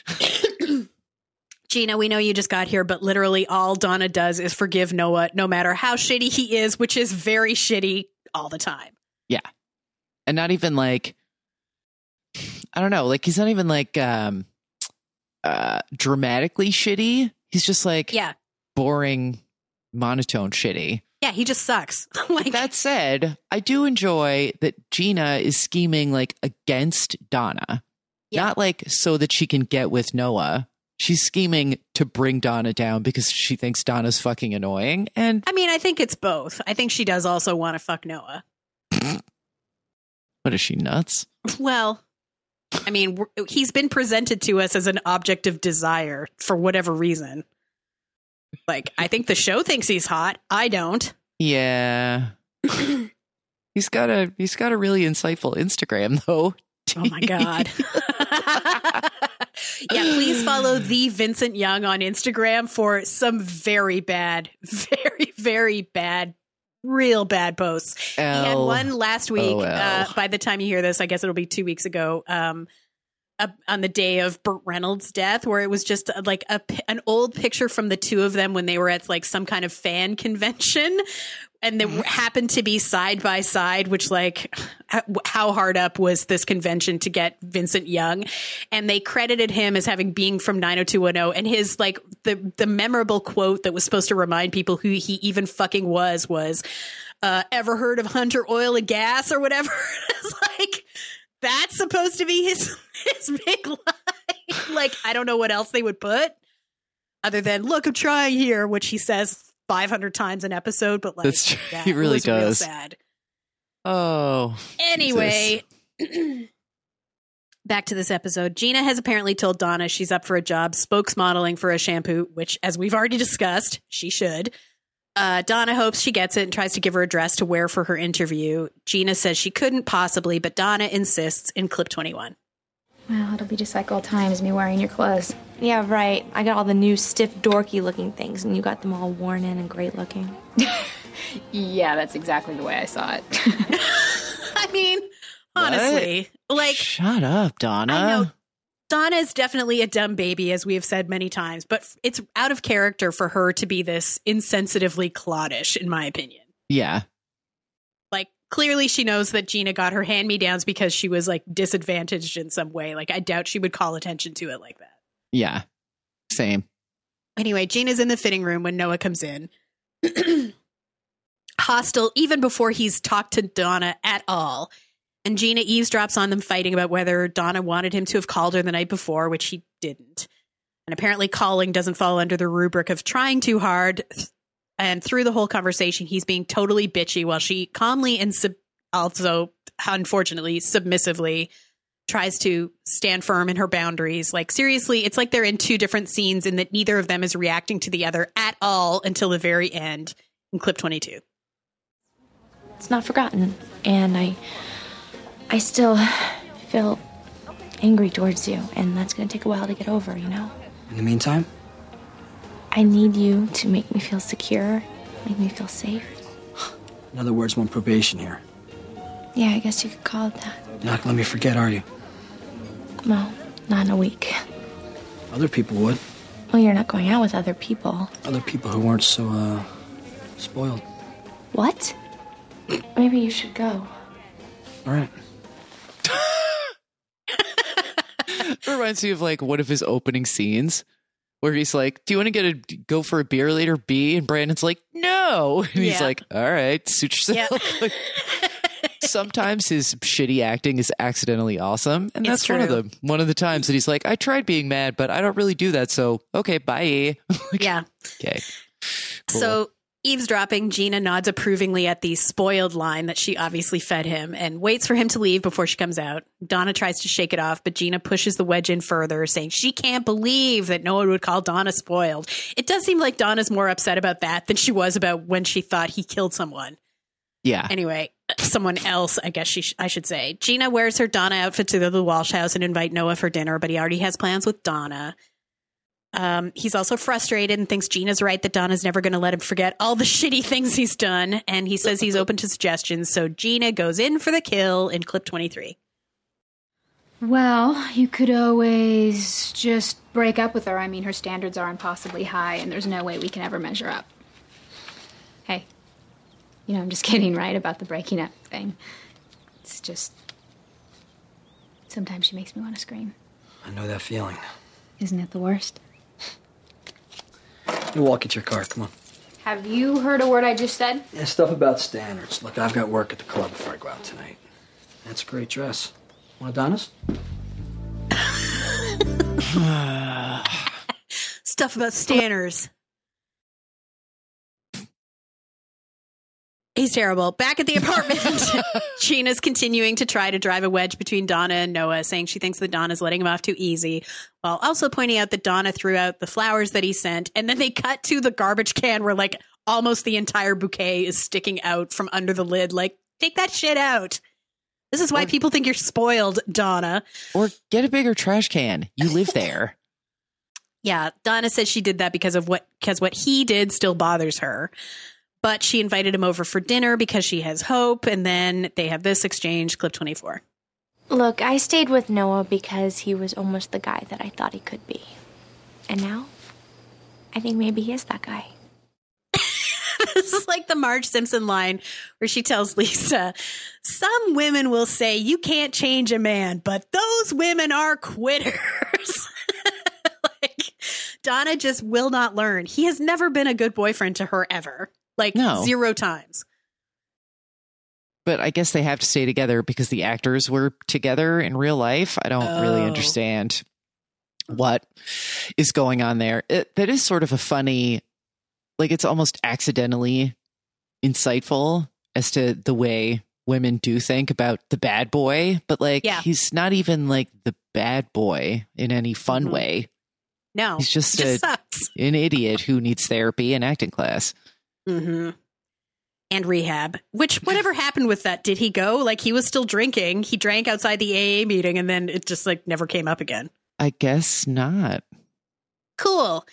Gina, we know you just got here, but literally all Donna does is forgive Noah, no matter how shitty he is, which is very shitty all the time. Yeah. And not even like, I don't know, like he's not even like dramatically shitty. He's just like boring, monotone shitty. Yeah, he just sucks. Like, that said, I do enjoy that Gina is scheming like against Donna. Yeah. Not like so that she can get with Noah. She's scheming to bring Donna down because she thinks Donna's fucking annoying. And I mean, I think it's both. I think she does also want to fuck Noah. What is she, nuts? Well, I mean, he's been presented to us as an object of desire for whatever reason. Like, I think the show thinks he's hot. I don't. Yeah. He's got a really insightful Instagram, though. Oh my God. Yeah, please follow the Vincent Young on Instagram for some very bad, very, very bad, real bad posts. He had one last week. By the time you hear this, I guess it'll be 2 weeks ago. On the day of Burt Reynolds' death, where it was just like an old picture from the two of them when they were at like some kind of fan convention, and they happened to be side by side, which like how hard up was this convention to get Vincent Young? And they credited him as having being from 90210, and his like the memorable quote that was supposed to remind people who he even fucking was ever heard of Hunter Oil and Gas or whatever? It's like, that's supposed to be his big line. Like, I don't know what else they would put other than, look, I'm trying here, which he says 500 times an episode, but like, that's true. He really does. Real sad. Oh. Anyway, back to this episode. Gina has apparently told Donna she's up for a job spokesmodeling for a shampoo, which, as we've already discussed, she should. Donna hopes she gets it and tries to give her a dress to wear for her interview. Gina says she couldn't possibly, but Donna insists in clip 21. Well, it'll be just like old times, me wearing your clothes. Yeah, right. I got all the new stiff, dorky looking things, and you got them all worn in and great looking. Yeah, that's exactly the way I saw it. I mean, honestly, like, shut up, Donna. I know Donna is definitely a dumb baby, as we have said many times, but it's out of character for her to be this insensitively cloddish, in my opinion. Yeah. Like, clearly she knows that Gina got her hand-me-downs because she was, like, disadvantaged in some way. Like, I doubt she would call attention to it like that. Yeah. Same. Anyway, Gina's in the fitting room when Noah comes in. Hostile, even before he's talked to Donna at all. And Gina eavesdrops on them fighting about whether Donna wanted him to have called her the night before, which he didn't. And apparently calling doesn't fall under the rubric of trying too hard. And through the whole conversation, he's being totally bitchy while she calmly and also, unfortunately, submissively tries to stand firm in her boundaries. Like, seriously, it's like they're in two different scenes and that neither of them is reacting to the other at all until the very end in clip 22. It's not forgotten. And I still feel angry towards you, and that's going to take a while to get over, you know? In the meantime? I need you to make me feel secure, make me feel safe. In other words, one probation here. Yeah, I guess you could call it that. You're not going to let me forget, are you? Well, not in a week. Other people would. Well, you're not going out with other people. Other people who weren't so, spoiled. What? Maybe you should go. All right. It reminds me of like one of his opening scenes where he's like, do you want to go for a beer later, B? And Brandon's like, no. And he's like, all right, suit yourself. Yep. Sometimes his shitty acting is accidentally awesome. And that's one of them. One of the times that he's like, I tried being mad, but I don't really do that. So, okay, bye. Yeah. Okay. Cool. So eavesdropping, Gina nods approvingly at the spoiled line that she obviously fed him and waits for him to leave before she comes out. Donna tries to shake it off, but Gina pushes the wedge in further, saying she can't believe that no one would call Donna spoiled. It does seem like Donna's more upset about that than she was about when she thought he killed someone. Yeah. Anyway, someone else, I guess I should say. Gina wears her Donna outfit to the Walsh house and invite Noah for dinner, but he already has plans with Donna. He's also frustrated and thinks Gina's right that Donna's never going to let him forget all the shitty things he's done. And he says he's open to suggestions. So Gina goes in for the kill in clip 23. Well, you could always just break up with her. I mean, her standards are impossibly high, and there's no way we can ever measure up. Hey, I'm just kidding, right, about the breaking up thing. It's just... sometimes she makes me want to scream. I know that feeling. Isn't it the worst? You walk at your car, come on. Have you heard a word I just said? Yeah, stuff about standards. Look, I've got work at the club before I go out tonight. That's a great dress. Want Adonis? Stuff about standards. He's terrible. Back at the apartment, Gina's continuing to try to drive a wedge between Donna and Noah, saying she thinks that Donna's letting him off too easy, while also pointing out that Donna threw out the flowers that he sent. And then they cut to the garbage can where like almost the entire bouquet is sticking out from under the lid. Like, take that shit out. This is why people think you're spoiled, Donna. Or get a bigger trash can. You live there. Yeah, Donna says she did that because what he did still bothers her. But she invited him over for dinner because she has hope. And then they have this exchange, clip 24. Look, I stayed with Noah because he was almost the guy that I thought he could be. And now, I think maybe he is that guy. This is like the Marge Simpson line where she tells Lisa, some women will say you can't change a man, but those women are quitters. Like, Donna just will not learn. He has never been a good boyfriend to her ever. Like, no. 0 times. But I guess they have to stay together because the actors were together in real life. I don't really understand what is going on there. That is sort of a funny, like, it's almost accidentally insightful as to the way women do think about the bad boy. But, like, he's not even, like, the bad boy in any fun way. No. He's just sucks. An idiot who needs therapy and acting class. Mm-hmm. And rehab, which whatever happened with that? Did he go? Like, he was still drinking. He drank outside the AA meeting and then it just like never came up again. I guess not. Cool.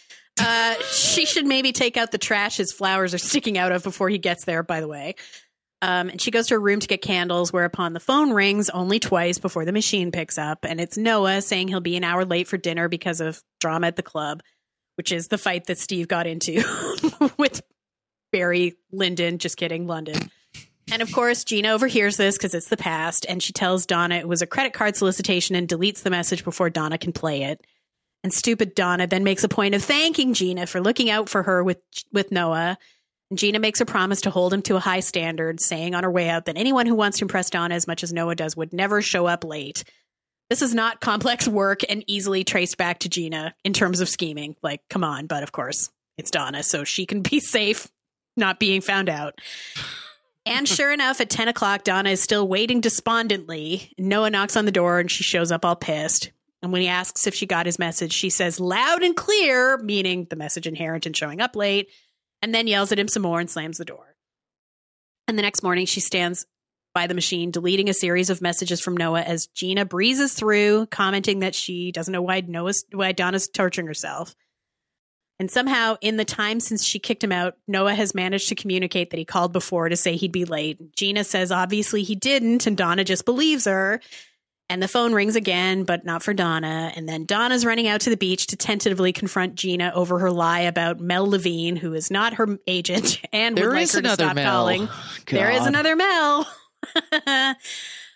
She should maybe take out the trash his flowers are sticking out of before he gets there, by the way. And she goes to her room to get candles, whereupon the phone rings only twice before the machine picks up. And it's Noah saying he'll be an hour late for dinner because of drama at the club, which is the fight that Steve got into with Barry Lyndon, just kidding, London. And of course, Gina overhears this because it's the past, and she tells Donna it was a credit card solicitation and deletes the message before Donna can play it. And stupid Donna then makes a point of thanking Gina for looking out for her with Noah. And Gina makes a promise to hold him to a high standard, saying on her way out that anyone who wants to impress Donna as much as Noah does would never show up late. This is not complex work and easily traced back to Gina in terms of scheming. Like, come on. But of course, it's Donna, so she can be safe not being found out. And sure enough, at 10 o'clock, Donna is still waiting despondently. Noah knocks on the door and she shows up all pissed. And when he asks if she got his message, she says loud and clear, meaning the message inherent in showing up late, and then yells at him some more and slams the door. And the next morning, she stands by the machine, deleting a series of messages from Noah as Gina breezes through, commenting that she doesn't know why Donna's torturing herself. And somehow, in the time since she kicked him out, Noah has managed to communicate that he called before to say he'd be late. Gina says obviously he didn't, and Donna just believes her. And the phone rings again, but not for Donna. And then Donna's running out to the beach to tentatively confront Gina over her lie about Mel Levine, who is not her agent, and would like her to stop calling. God. There is another Mel.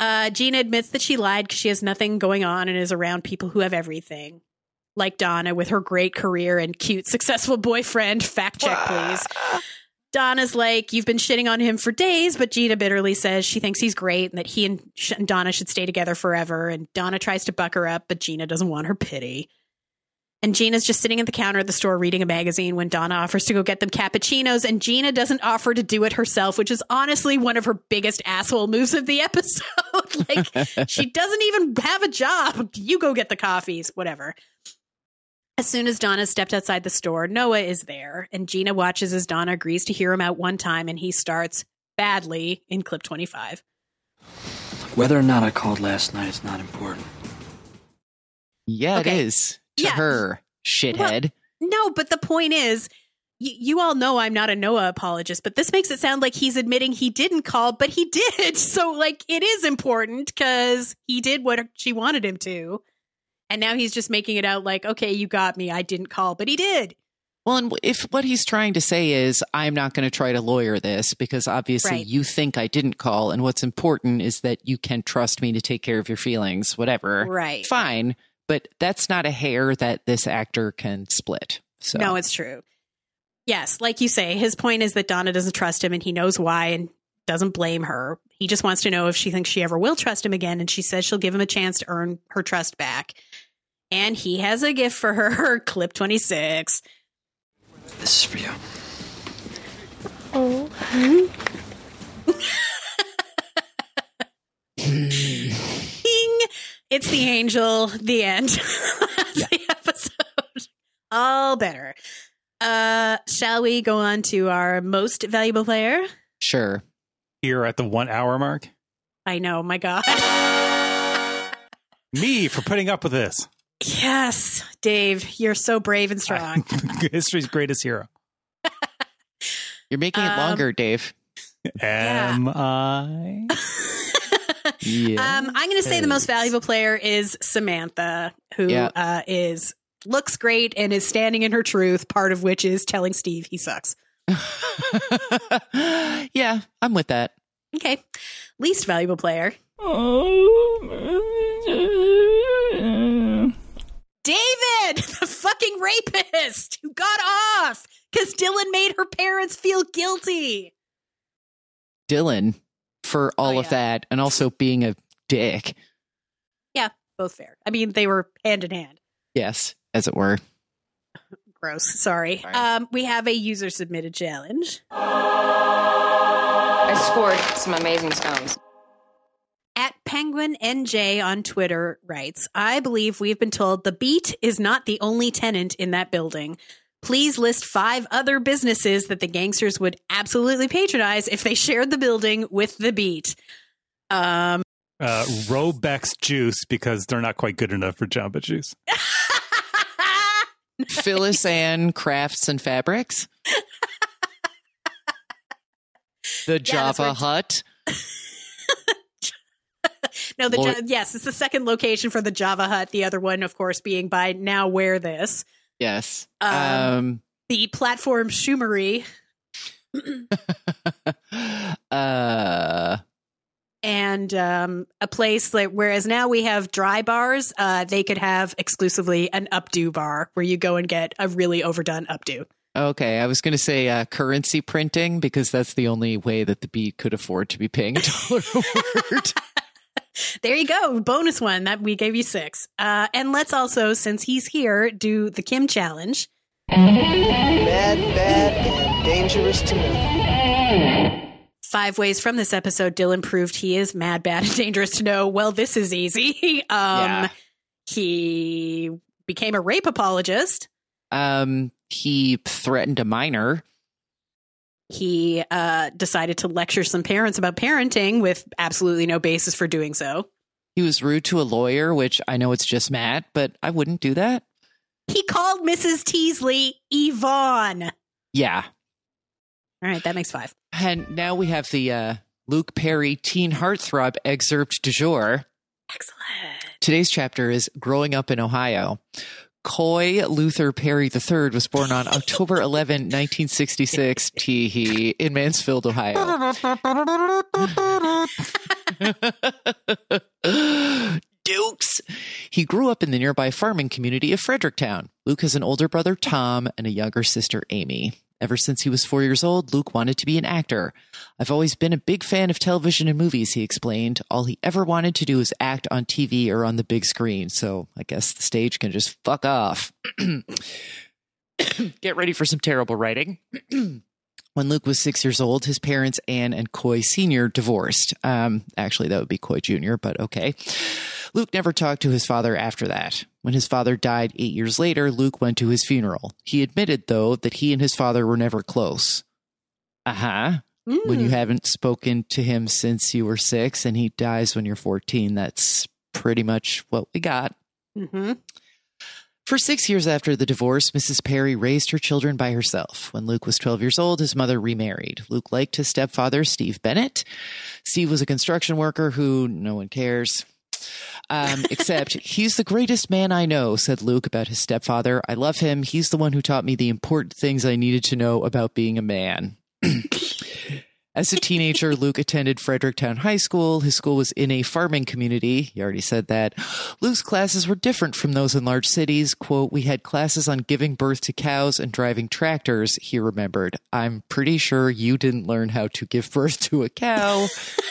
Gina admits that she lied because she has nothing going on and is around people who have everything. Like Donna with her great career and cute, successful boyfriend. Fact check, please. Donna's like, you've been shitting on him for days, but Gina bitterly says she thinks he's great and that he and Donna should stay together forever. And Donna tries to buck her up, but Gina doesn't want her pity. And Gina's just sitting at the counter at the store reading a magazine when Donna offers to go get them cappuccinos, and Gina doesn't offer to do it herself, which is honestly one of her biggest asshole moves of the episode. Like, she doesn't even have a job. You go get the coffees, whatever. As soon as Donna stepped outside the store, Noah is there, and Gina watches as Donna agrees to hear him out one time, and he starts badly in clip 25. Whether or not I called last night is not important. Yeah, okay. It is. To her, shithead. Well, no, but the point is, you all know I'm not a Noah apologist, but this makes it sound like he's admitting he didn't call, but he did. So, like, it is important because he did what she wanted him to. And now he's just making it out like, okay, you got me. I didn't call, but he did. Well, and if what he's trying to say is, I'm not going to try to lawyer this because obviously you think I didn't call. And what's important is that you can trust me to take care of your feelings, whatever. Right. Fine. But that's not a hair that this actor can split. So. No, it's true. Yes. Like you say, his point is that Donna doesn't trust him and he knows why and doesn't blame her. He just wants to know if she thinks she ever will trust him again. And she says she'll give him a chance to earn her trust back. And he has a gift for her, clip 26. This is for you. Oh. Ding! It's the angel. The end. That's the episode. All better. Shall we go on to our most valuable player? Sure. Here at the 1 hour mark. I know, my God. Me for putting up with this. Yes, Dave, you're so brave and strong. History's greatest hero. You're making it longer, Dave. Am I? Yes. I'm going to say the most valuable player is Samantha, who looks great and is standing in her truth, part of which is telling Steve he sucks. Yeah, I'm with that. Okay. Least valuable player. David, the fucking rapist who got off because Dylan made her parents feel guilty. Dylan, for all of that, and also being a dick. Yeah, both fair. I mean, they were hand in hand. Yes, as it were. Gross. Sorry. We have a user submitted challenge. I scored some amazing scones. At Penguin NJ on Twitter writes, I believe we've been told the Beat is not the only tenant in that building. Please list 5 other businesses that the gangsters would absolutely patronize if they shared the building with the Beat. Robex Juice, because they're not quite good enough for Jamba Juice. Phyllis Ann Crafts and Fabrics. The Java Hut. No, yes, it's the second location for the Java Hut. The other one, of course, being by Now Wear This. Yes. The Platform Shumery. And a place like, whereas now we have dry bars, they could have exclusively an updo bar where you go and get a really overdone updo. Okay, I was going to say currency printing because that's the only way that the Beat could afford to be paying $1 a word. There you go. Bonus one. That we gave you 6. And let's also, since he's here, do the Kim challenge. Mad, bad, and dangerous to know. 5 ways from this episode, Dylan proved he is mad, bad, and dangerous to know. Well, this is easy. He became a rape apologist. He threatened a minor. He decided to lecture some parents about parenting with absolutely no basis for doing so. He was rude to a lawyer, which I know it's just Matt, but I wouldn't do that. He called Mrs. Teasley Yvonne. Yeah. All right, that makes 5. And now we have the Luke Perry teen heartthrob excerpt du jour. Excellent. Today's chapter is Growing Up in Ohio. Coy Luther Perry III was born on October 11, 1966, teehee, in Mansfield, Ohio. Dukes! He grew up in the nearby farming community of Fredericktown. Luke has an older brother, Tom, and a younger sister, Amy. Ever since he was 4 years old, Luke wanted to be an actor. I've always been a big fan of television and movies, he explained. All he ever wanted to do is act on TV or on the big screen, so I guess the stage can just fuck off. Get ready for some terrible writing. When Luke was 6 years old, his parents, Anne and Coy Sr., divorced. Actually, that would be Coy Jr., but okay. Luke never talked to his father after that. When his father died 8 years later, Luke went to his funeral. He admitted, though, that he and his father were never close. When you haven't spoken to him since you were 6 and he dies when you're 14, that's pretty much what we got. Mm-hmm. For 6 years after the divorce, Mrs. Perry raised her children by herself. When Luke was 12 years old, his mother remarried. Luke liked his stepfather, Steve Bennett. Steve was a construction worker who no one cares. Except he's the greatest man I know, said Luke about his stepfather. I love him. He's the one who taught me the important things I needed to know about being a man. As a teenager, Luke attended Fredericktown High School. His school was in a farming community. You already said that. Luke's classes were different from those in large cities. Quote, we had classes on giving birth to cows and driving tractors, he remembered. I'm pretty sure you didn't learn how to give birth to a cow.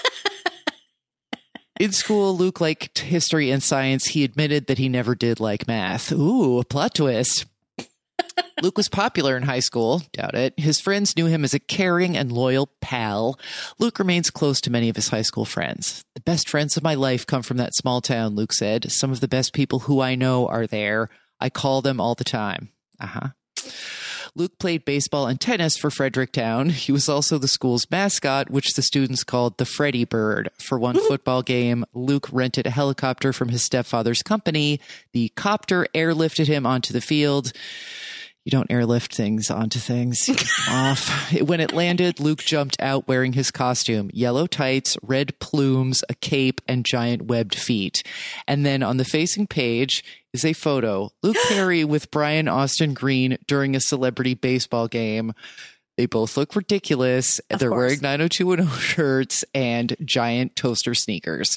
In school, Luke liked history and science. He admitted that he never did like math. Ooh, a plot twist. Luke was popular in high school. Doubt it. His friends knew him as a caring and loyal pal. Luke remains close to many of his high school friends. The best friends of my life come from that small town, Luke said. Some of the best people who I know are there. I call them all the time. Luke played baseball and tennis for Fredericktown. He was also the school's mascot, which the students called the Freddy Bird. For one football game, Luke rented a helicopter from his stepfather's company. The copter airlifted him onto the field. You don't airlift things onto things. Off. When it landed, Luke jumped out wearing his costume, yellow tights, red plumes, a cape, and giant webbed feet. And then on the facing page is a photo. Luke Perry with Brian Austin Green during a celebrity baseball game. They both look ridiculous. They're wearing 90210 shirts and giant toaster sneakers.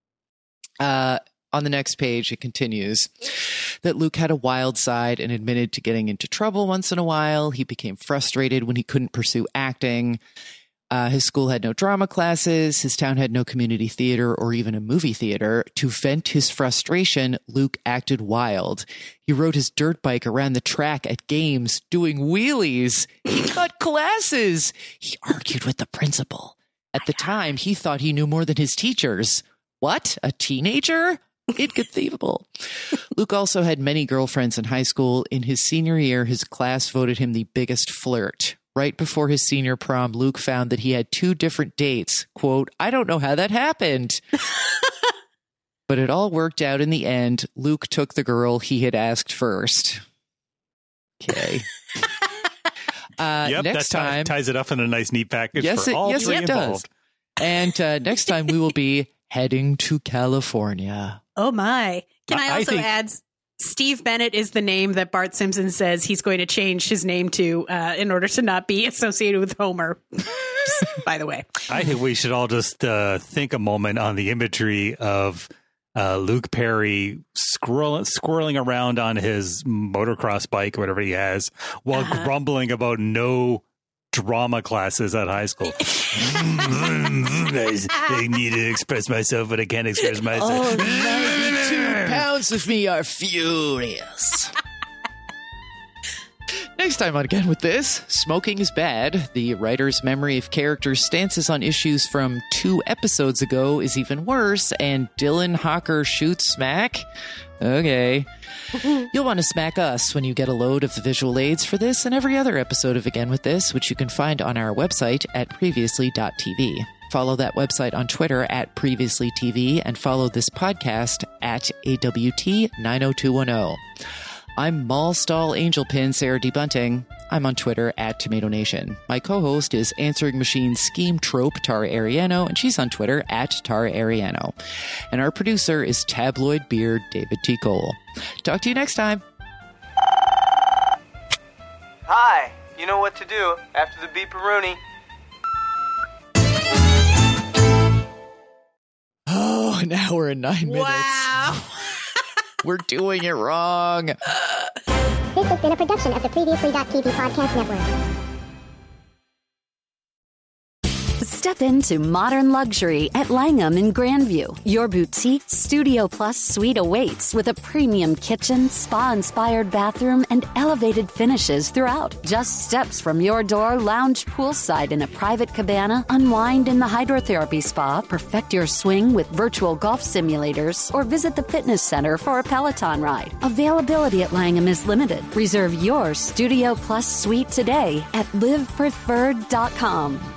On the next page, it continues that Luke had a wild side and admitted to getting into trouble once in a while. He became frustrated when he couldn't pursue acting. His school had no drama classes. His town had no community theater or even a movie theater. To vent his frustration, Luke acted wild. He rode his dirt bike around the track at games, doing wheelies. He cut classes. He argued with the principal. At the time, he thought he knew more than his teachers. What? A teenager? Inconceivable. Luke also had many girlfriends in high school. In his senior year, his class voted him the biggest flirt. Right before his senior prom, Luke found that he had 2 different dates. Quote, I don't know how that happened. But it all worked out in the end. Luke took the girl he had asked first. Okay. Yep, next that ties it up in a nice, neat package for all three it involved. Does. And next time we will be heading to California. Oh, my. Can I also add, Steve Bennett is the name that Bart Simpson says he's going to change his name to in order to not be associated with Homer, by the way. I think we should all just think a moment on the imagery of Luke Perry squirreling around on his motocross bike, whatever he has, while grumbling about no drama classes at high school. I need to express myself, but I can't express myself. Oh, 92 pounds of me are furious. Next time on Again With This, smoking is bad. The writer's memory of characters' stances on issues from 2 episodes ago is even worse, and Dylan Hawker shoots smack. Okay. You'll want to smack us when you get a load of the visual aids for this and every other episode of Again With This, which you can find on our website at previously.tv. Follow that website on Twitter at previouslytv and follow this podcast at AWT90210. I'm Mallstall Angelpin Sarah D. Bunting. I'm on Twitter at Tomato Nation. My co-host is Answering Machine Scheme Trope Tara Ariano, and she's on Twitter at Tara Ariano. And our producer is Tabloid Beard David T. Cole. Talk to you next time. know what to do after the beeparoonie. Oh, now we're in 9 minutes. Wow. We're doing it wrong. This has been a production of the Previously.tv Podcast Network. Step into modern luxury at Langham in Grandview. Your boutique Studio Plus suite awaits with a premium kitchen, spa-inspired bathroom, and elevated finishes throughout. Just steps from your door, lounge poolside in a private cabana, unwind in the hydrotherapy spa, perfect your swing with virtual golf simulators, or visit the fitness center for a Peloton ride. Availability at Langham is limited. Reserve your Studio Plus suite today at livepreferred.com.